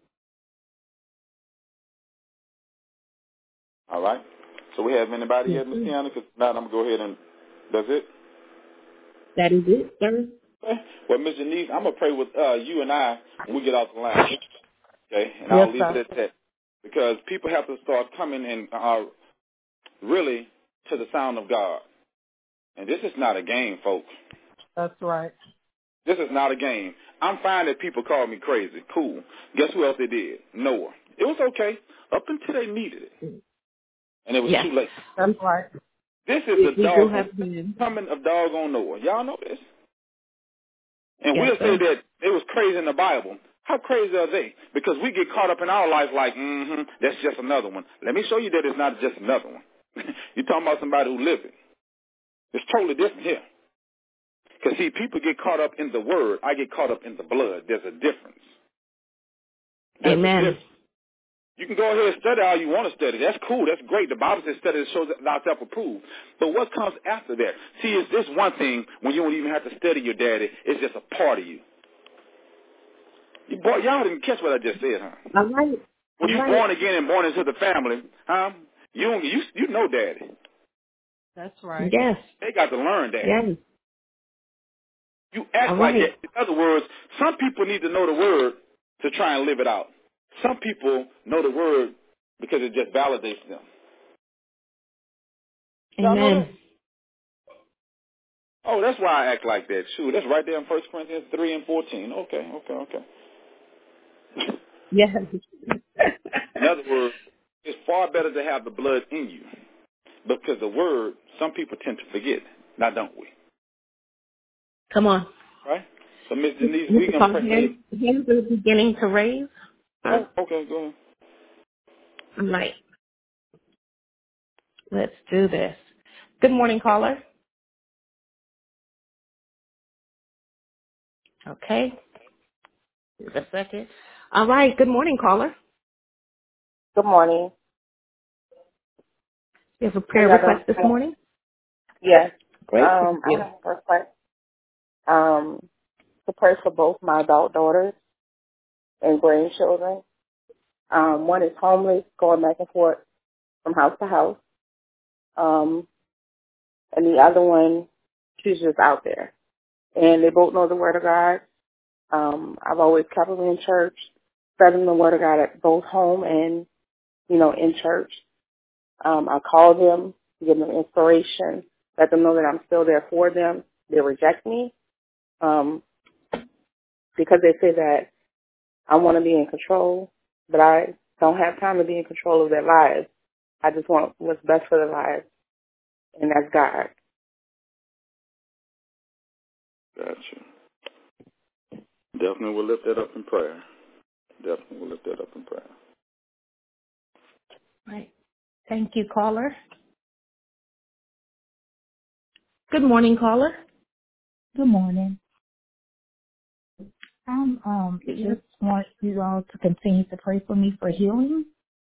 All right? So we have anybody Yes, yet, Miz sir. Tiana? Because now I'm going to go ahead and, that's it? That is it, sir. Okay. Well, Miz Janice, I'm going to pray with uh, you and I when we get off the line. Okay? And Yes, I'll leave sir. it at that. Because people have to start coming and uh, really to the sound of God. And this is not a game, folks. That's right. This is not a game. I'm fine that people call me crazy. Cool. Guess who else they did? Noah. It was okay up until they needed it. And it was Yes. too late. That's right. This is We, the we do doggone have been. coming of doggone Noah. Y'all know this? And Yes, we'll say sir. that it was crazy in the Bible. How crazy are they? Because we get caught up in our life like, mm-hmm, that's just another one. Let me show you that it's not just another one. You're talking about somebody who lived it. It's totally different here. Because, see, people get caught up in the word. I get caught up in the blood. There's a difference. There's a Amen. difference. You can go ahead and study all you want to study. That's cool. That's great. The Bible says study that shows thyself approved. But what comes after that? See, it's this one thing when you don't even have to study your daddy. It's just a part of you. you boy, y'all didn't catch what I just said, huh? All right. When All you're right. born again and born into the family, huh? You don't, you you know daddy. That's right. Yes. They got to learn that. Yes. You act All like right. it. In other words, some people need to know the word to try and live it out. Some people know the word because it just validates them. Y'all know that? Amen. Oh, that's why I act like that. Shoot, that's right there in First Corinthians three and fourteen. Okay, okay, okay. Yes. In other words, it's far better to have the blood in you because the word, some people tend to forget. Now, don't we? Come on. Right? So, Miss Denise, we Mister can Paul, pray. hands, hands are beginning to raise. Huh? Oh, okay, go ahead. All right. Let's do this. Good morning, caller. Okay. Just a second. All right. Good morning, caller. Good morning. You have a prayer Another, request this morning? yes. Great. Um, I Yeah. have a request um, to pray for both my adult daughters and grandchildren. Um, one is homeless, going back and forth from house to house. Um, and the other one, she's just out there. And they both know the Word of God. Um, I've always kept them in church, studying the Word of God at both home and, you know, in church. Um, I call them, give them inspiration, let them know that I'm still there for them. They reject me um, because they say that I want to be in control, but I don't have time to be in control of their lives. I just want what's best for their lives, and that's God. Gotcha. Definitely we'll lift that up in prayer. Definitely we'll lift that up in prayer. Right. Thank you, caller. Good morning, caller. Good morning. I'm um just want you all to continue to pray for me for healing.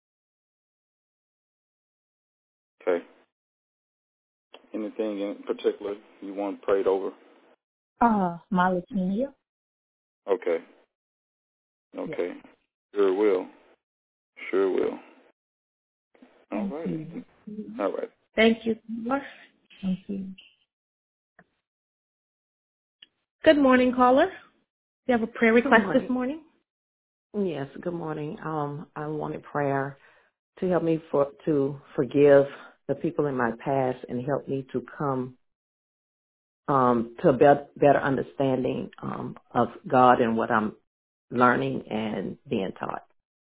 Okay. Anything in particular you want prayed over? Uh, my leukemia. Okay. Yes. Okay. Sure will. Sure will. All Thank righty. you. All right. Thank you, caller. Thank you. Good morning, caller. you have a prayer request this morning? Yes, good morning. Um, I wanted prayer to help me for to forgive the people in my past and help me to come um, to a better, better understanding um, of God and what I'm learning and being taught.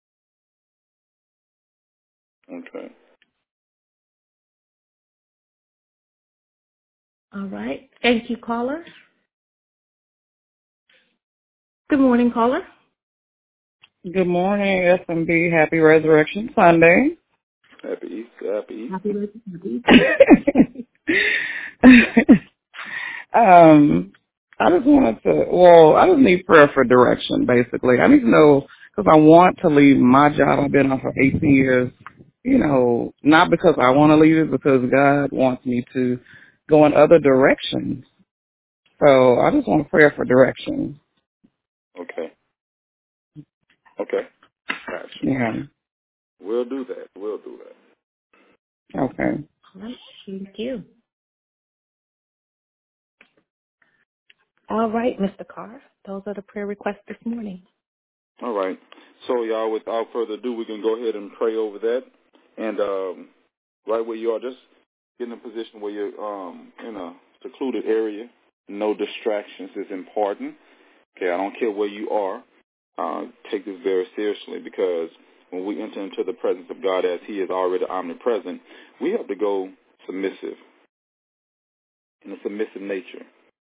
Okay. All right. Thank you, caller. Good morning, caller. Good morning, S M B. Happy Resurrection Sunday. Happy Easter. Happy Easter. Happy birthday. um, I just wanted to, well, I just need prayer for direction, basically. I need to know, because I want to leave my job. I've been on for eighteen years, you know, not because I want to leave it, because God wants me to go in other directions. So I just want prayer for direction. Okay. Okay. Gotcha. Yeah. We'll do that. We'll do that. Okay. All right. Thank you. All right, Mister Carr. Those are the prayer requests this morning. All right. So, y'all, without further ado, we can go ahead and pray over that. And um, right where you are, just get in a position where you're um, in a secluded area. No distractions is important. Okay, I don't care where you are. Uh, take this very seriously, because when we enter into the presence of God as he is already omnipresent, we have to go submissive, in a submissive nature.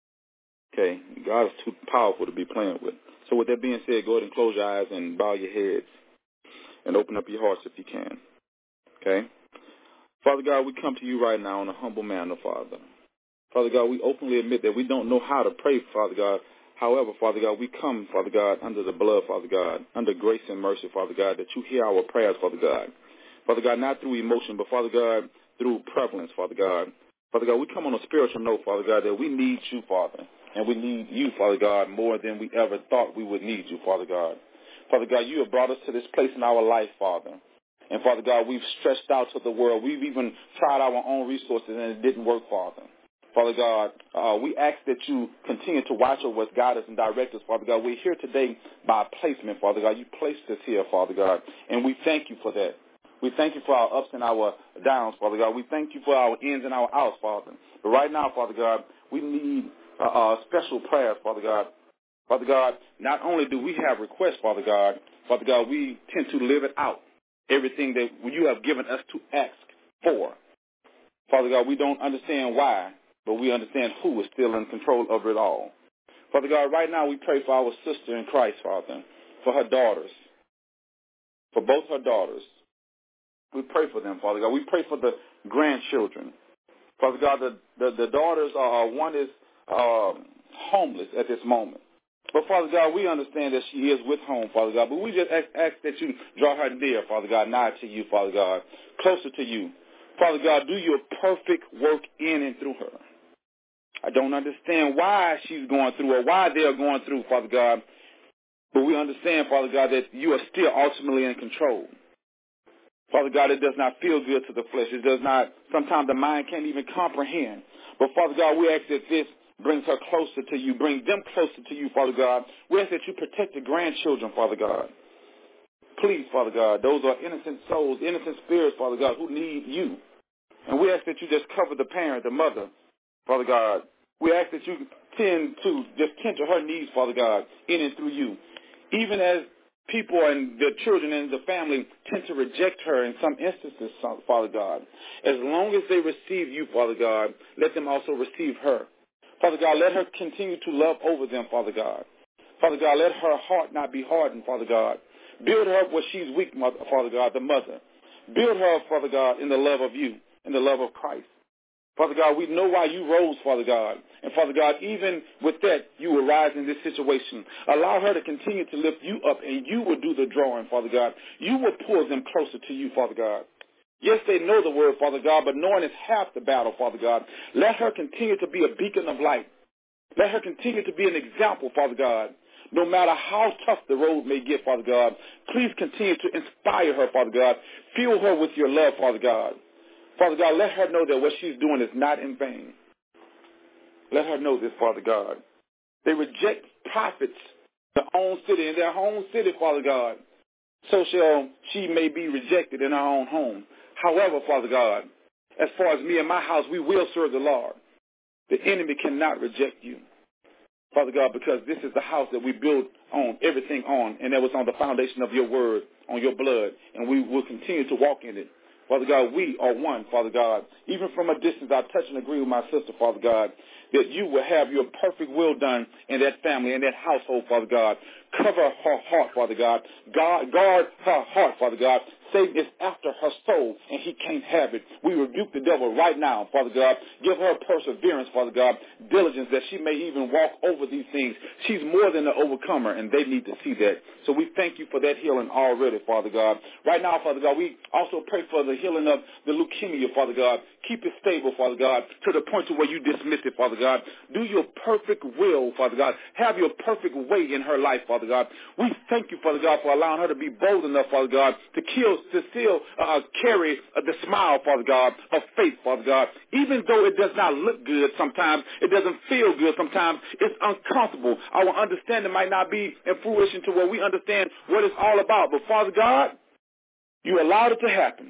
Okay, God is too powerful to be playing with. So with that being said, go ahead and close your eyes and bow your heads and open up your hearts if you can. Okay? Father God, we come to you right now in a humble manner, Father. Father God, we openly admit that we don't know how to pray, Father God. However, Father God, we come, Father God, under the blood, Father God, under grace and mercy, Father God, that you hear our prayers, Father God. Father God, not through emotion, but, Father God, through prevalence, Father God. Father God, we come on a spiritual note, Father God, that we need you, Father. And we need you, Father God, more than we ever thought we would need you, Father God. Father God, you have brought us to this place in our life, Father. And, Father God, we've stretched out to the world. We've even tried our own resources, and it didn't work, Father. Father God, uh, we ask that you continue to watch over us, guide us, and direct us, Father God. We're here today by placement, Father God. You placed us here, Father God, and we thank you for that. We thank you for our ups and our downs, Father God. We thank you for our ins and our outs, Father. But right now, Father God, we need uh, uh, special prayers, Father God. Father God, not only do we have requests, Father God, Father God, we tend to live it out, everything that you have given us to ask for. Father God, we don't understand why, but we understand who is still in control of it all. Father God, right now we pray for our sister in Christ, Father, for her daughters, for both her daughters. We pray for them, Father God. We pray for the grandchildren. Father God, the, the, the daughters, are one is um, homeless at this moment. But, Father God, we understand that she is with home, Father God. But we just ask, ask that you draw her near, Father God, nigh to you, Father God, closer to you. Father God, do your perfect work in and through her. I don't understand why she's going through or why they're going through, Father God. But we understand, Father God, that you are still ultimately in control. Father God, it does not feel good to the flesh. It does not, sometimes the mind can't even comprehend. But, Father God, we ask that this brings her closer to you, bring them closer to you, Father God. We ask that you protect the grandchildren, Father God. Please, Father God, those are innocent souls, innocent spirits, Father God, who need you. And we ask that you just cover the parent, the mother, Father God. We ask that you tend to just tend to her needs, Father God, in and through you. Even as people and the children and the family tend to reject her in some instances, Father God, as long as they receive you, Father God, let them also receive her. Father God, let her continue to love over them, Father God. Father God, let her heart not be hardened, Father God. Build her up where she's weak, Father God, the mother. Build her up, Father God, in the love of you, in the love of Christ. Father God, we know why you rose, Father God. And, Father God, even with that, you will rise in this situation. Allow her to continue to lift you up, and you will do the drawing, Father God. You will pull them closer to you, Father God. Yes, they know the word, Father God, but knowing is half the battle, Father God. Let her continue to be a beacon of light. Let her continue to be an example, Father God. No matter how tough the road may get, Father God, please continue to inspire her, Father God. Fill her with your love, Father God. Father God, let her know that what she's doing is not in vain. Let her know this, Father God. They reject prophets their own city, in their own city, Father God, so shall she may be rejected in our own home. However, Father God, as far as me and my house, we will serve the Lord. The enemy cannot reject you, Father God, because this is the house that we build on, everything on, and that was on the foundation of your word, on your blood, and we will continue to walk in it. Father God, we are one, Father God. Even from a distance, I touch and agree with my sister, Father God, that you will have your perfect will done in that family, in that household, Father God. Cover her heart, Father God. God, guard her heart, Father God. Satan is after her soul, and he can't have it. We rebuke the devil right now, Father God. Give her perseverance, Father God, diligence, that she may even walk over these things. She's more than an overcomer, and they need to see that. So we thank you for that healing already, Father God. Right now, Father God, we also pray for the healing of the leukemia, Father God. Keep it stable, Father God, to the point to where you dismiss it, Father God. Do your perfect will, Father God. Have your perfect way in her life, Father God. We thank you, Father God, for allowing her to be bold enough, Father God, to kill, to still uh, carry uh, the smile, Father God, of faith, Father God. Even though it does not look good sometimes, it doesn't feel good sometimes, it's uncomfortable. Our understanding might not be in fruition to where we understand what it's all about. But, Father God, you allowed it to happen.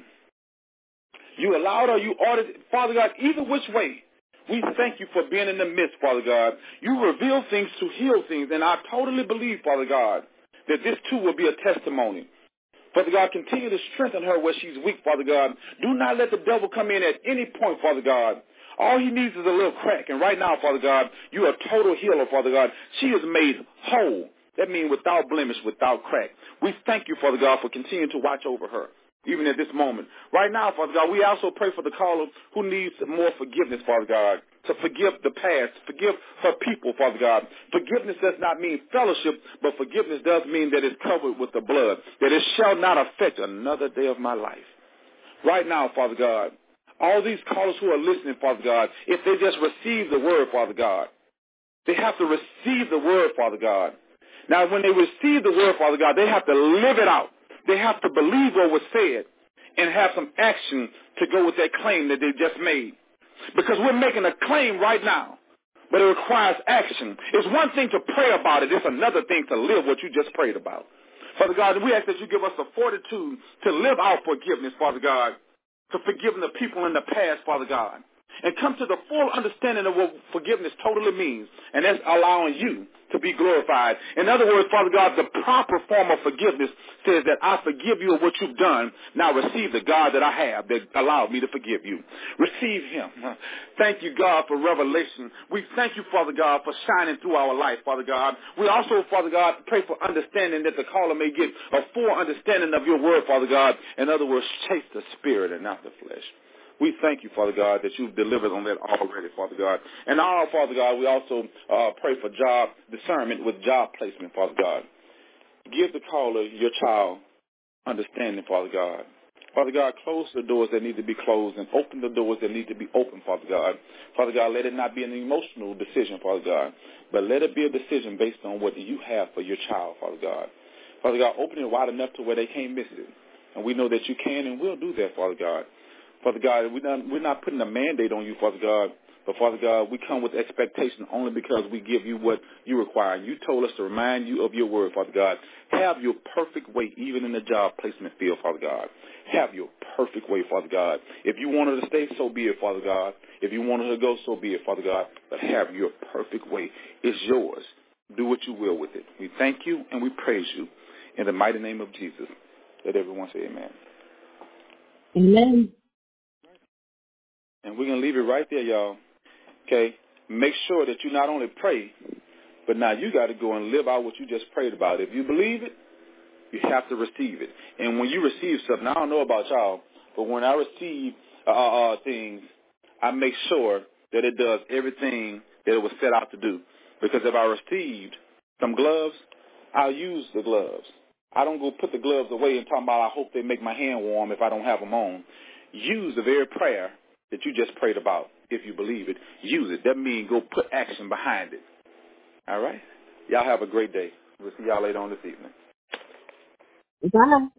You allowed or you ordered, Father God, either which way. We thank you for being in the midst, Father God. You reveal things to heal things, and I totally believe, Father God, that this too will be a testimony. Father God, continue to strengthen her where she's weak, Father God. Do not let the devil come in at any point, Father God. All he needs is a little crack. And right now, Father God, you are a total healer, Father God. She is made whole. That means without blemish, without crack. We thank you, Father God, for continuing to watch over her, even at this moment. Right now, Father God, we also pray for the caller who needs more forgiveness, Father God, to forgive the past, forgive her people, Father God. Forgiveness does not mean fellowship, but forgiveness does mean that it's covered with the blood, that it shall not affect another day of my life. Right now, Father God, all these callers who are listening, Father God, if they just receive the word, Father God, they have to receive the word, Father God. Now, when they receive the word, Father God, they have to live it out. They have to believe what was said and have some action to go with that claim that they just made. Because we're making a claim right now, but it requires action. It's one thing to pray about it. It's another thing to live what you just prayed about. Father God, we ask that you give us the fortitude to live out forgiveness, Father God, to forgive the people in the past, Father God, and come to the full understanding of what forgiveness totally means, and that's allowing you to be glorified. In other words, Father God, the proper form of forgiveness says that I forgive you of what you've done. Now receive the God that I have that allowed me to forgive you. Receive him. Thank you, God, for revelation. We thank you, Father God, for shining through our life, Father God. We also, Father God, pray for understanding that the caller may get a full understanding of your word, Father God. In other words, chase the spirit and not the flesh. We thank you, Father God, that you've delivered on that already, Father God. And now, Father God, we also uh, pray for job discernment with job placement, Father God. Give the caller, your child, understanding, Father God. Father God, close the doors that need to be closed and open the doors that need to be opened, Father God. Father God, let it not be an emotional decision, Father God, but let it be a decision based on what you have for your child, Father God. Father God, open it wide enough to where they can't miss it. And we know that you can and will do that, Father God. Father God, we're not, we're not putting a mandate on you, Father God. But, Father God, we come with expectation only because we give you what you require. You told us to remind you of your word, Father God. Have your perfect way, even in the job placement field, Father God. Have your perfect way, Father God. If you want her to stay, so be it, Father God. If you want her to go, so be it, Father God. But have your perfect way. It's yours. Do what you will with it. We thank you and we praise you. In the mighty name of Jesus, let everyone say amen. Amen. And we're going to leave it right there, y'all. Okay? Make sure that you not only pray, but now you got to go and live out what you just prayed about. If you believe it, you have to receive it. And when you receive something, I don't know about y'all, but when I receive uh, uh, things, I make sure that it does everything that it was set out to do. Because if I received some gloves, I'll use the gloves. I don't go put the gloves away and talk about I hope they make my hand warm if I don't have them on. Use the very prayer that you just prayed about. If you believe it, use it. That means go put action behind it. All right? Y'all have a great day. We'll see y'all later on this evening. Bye.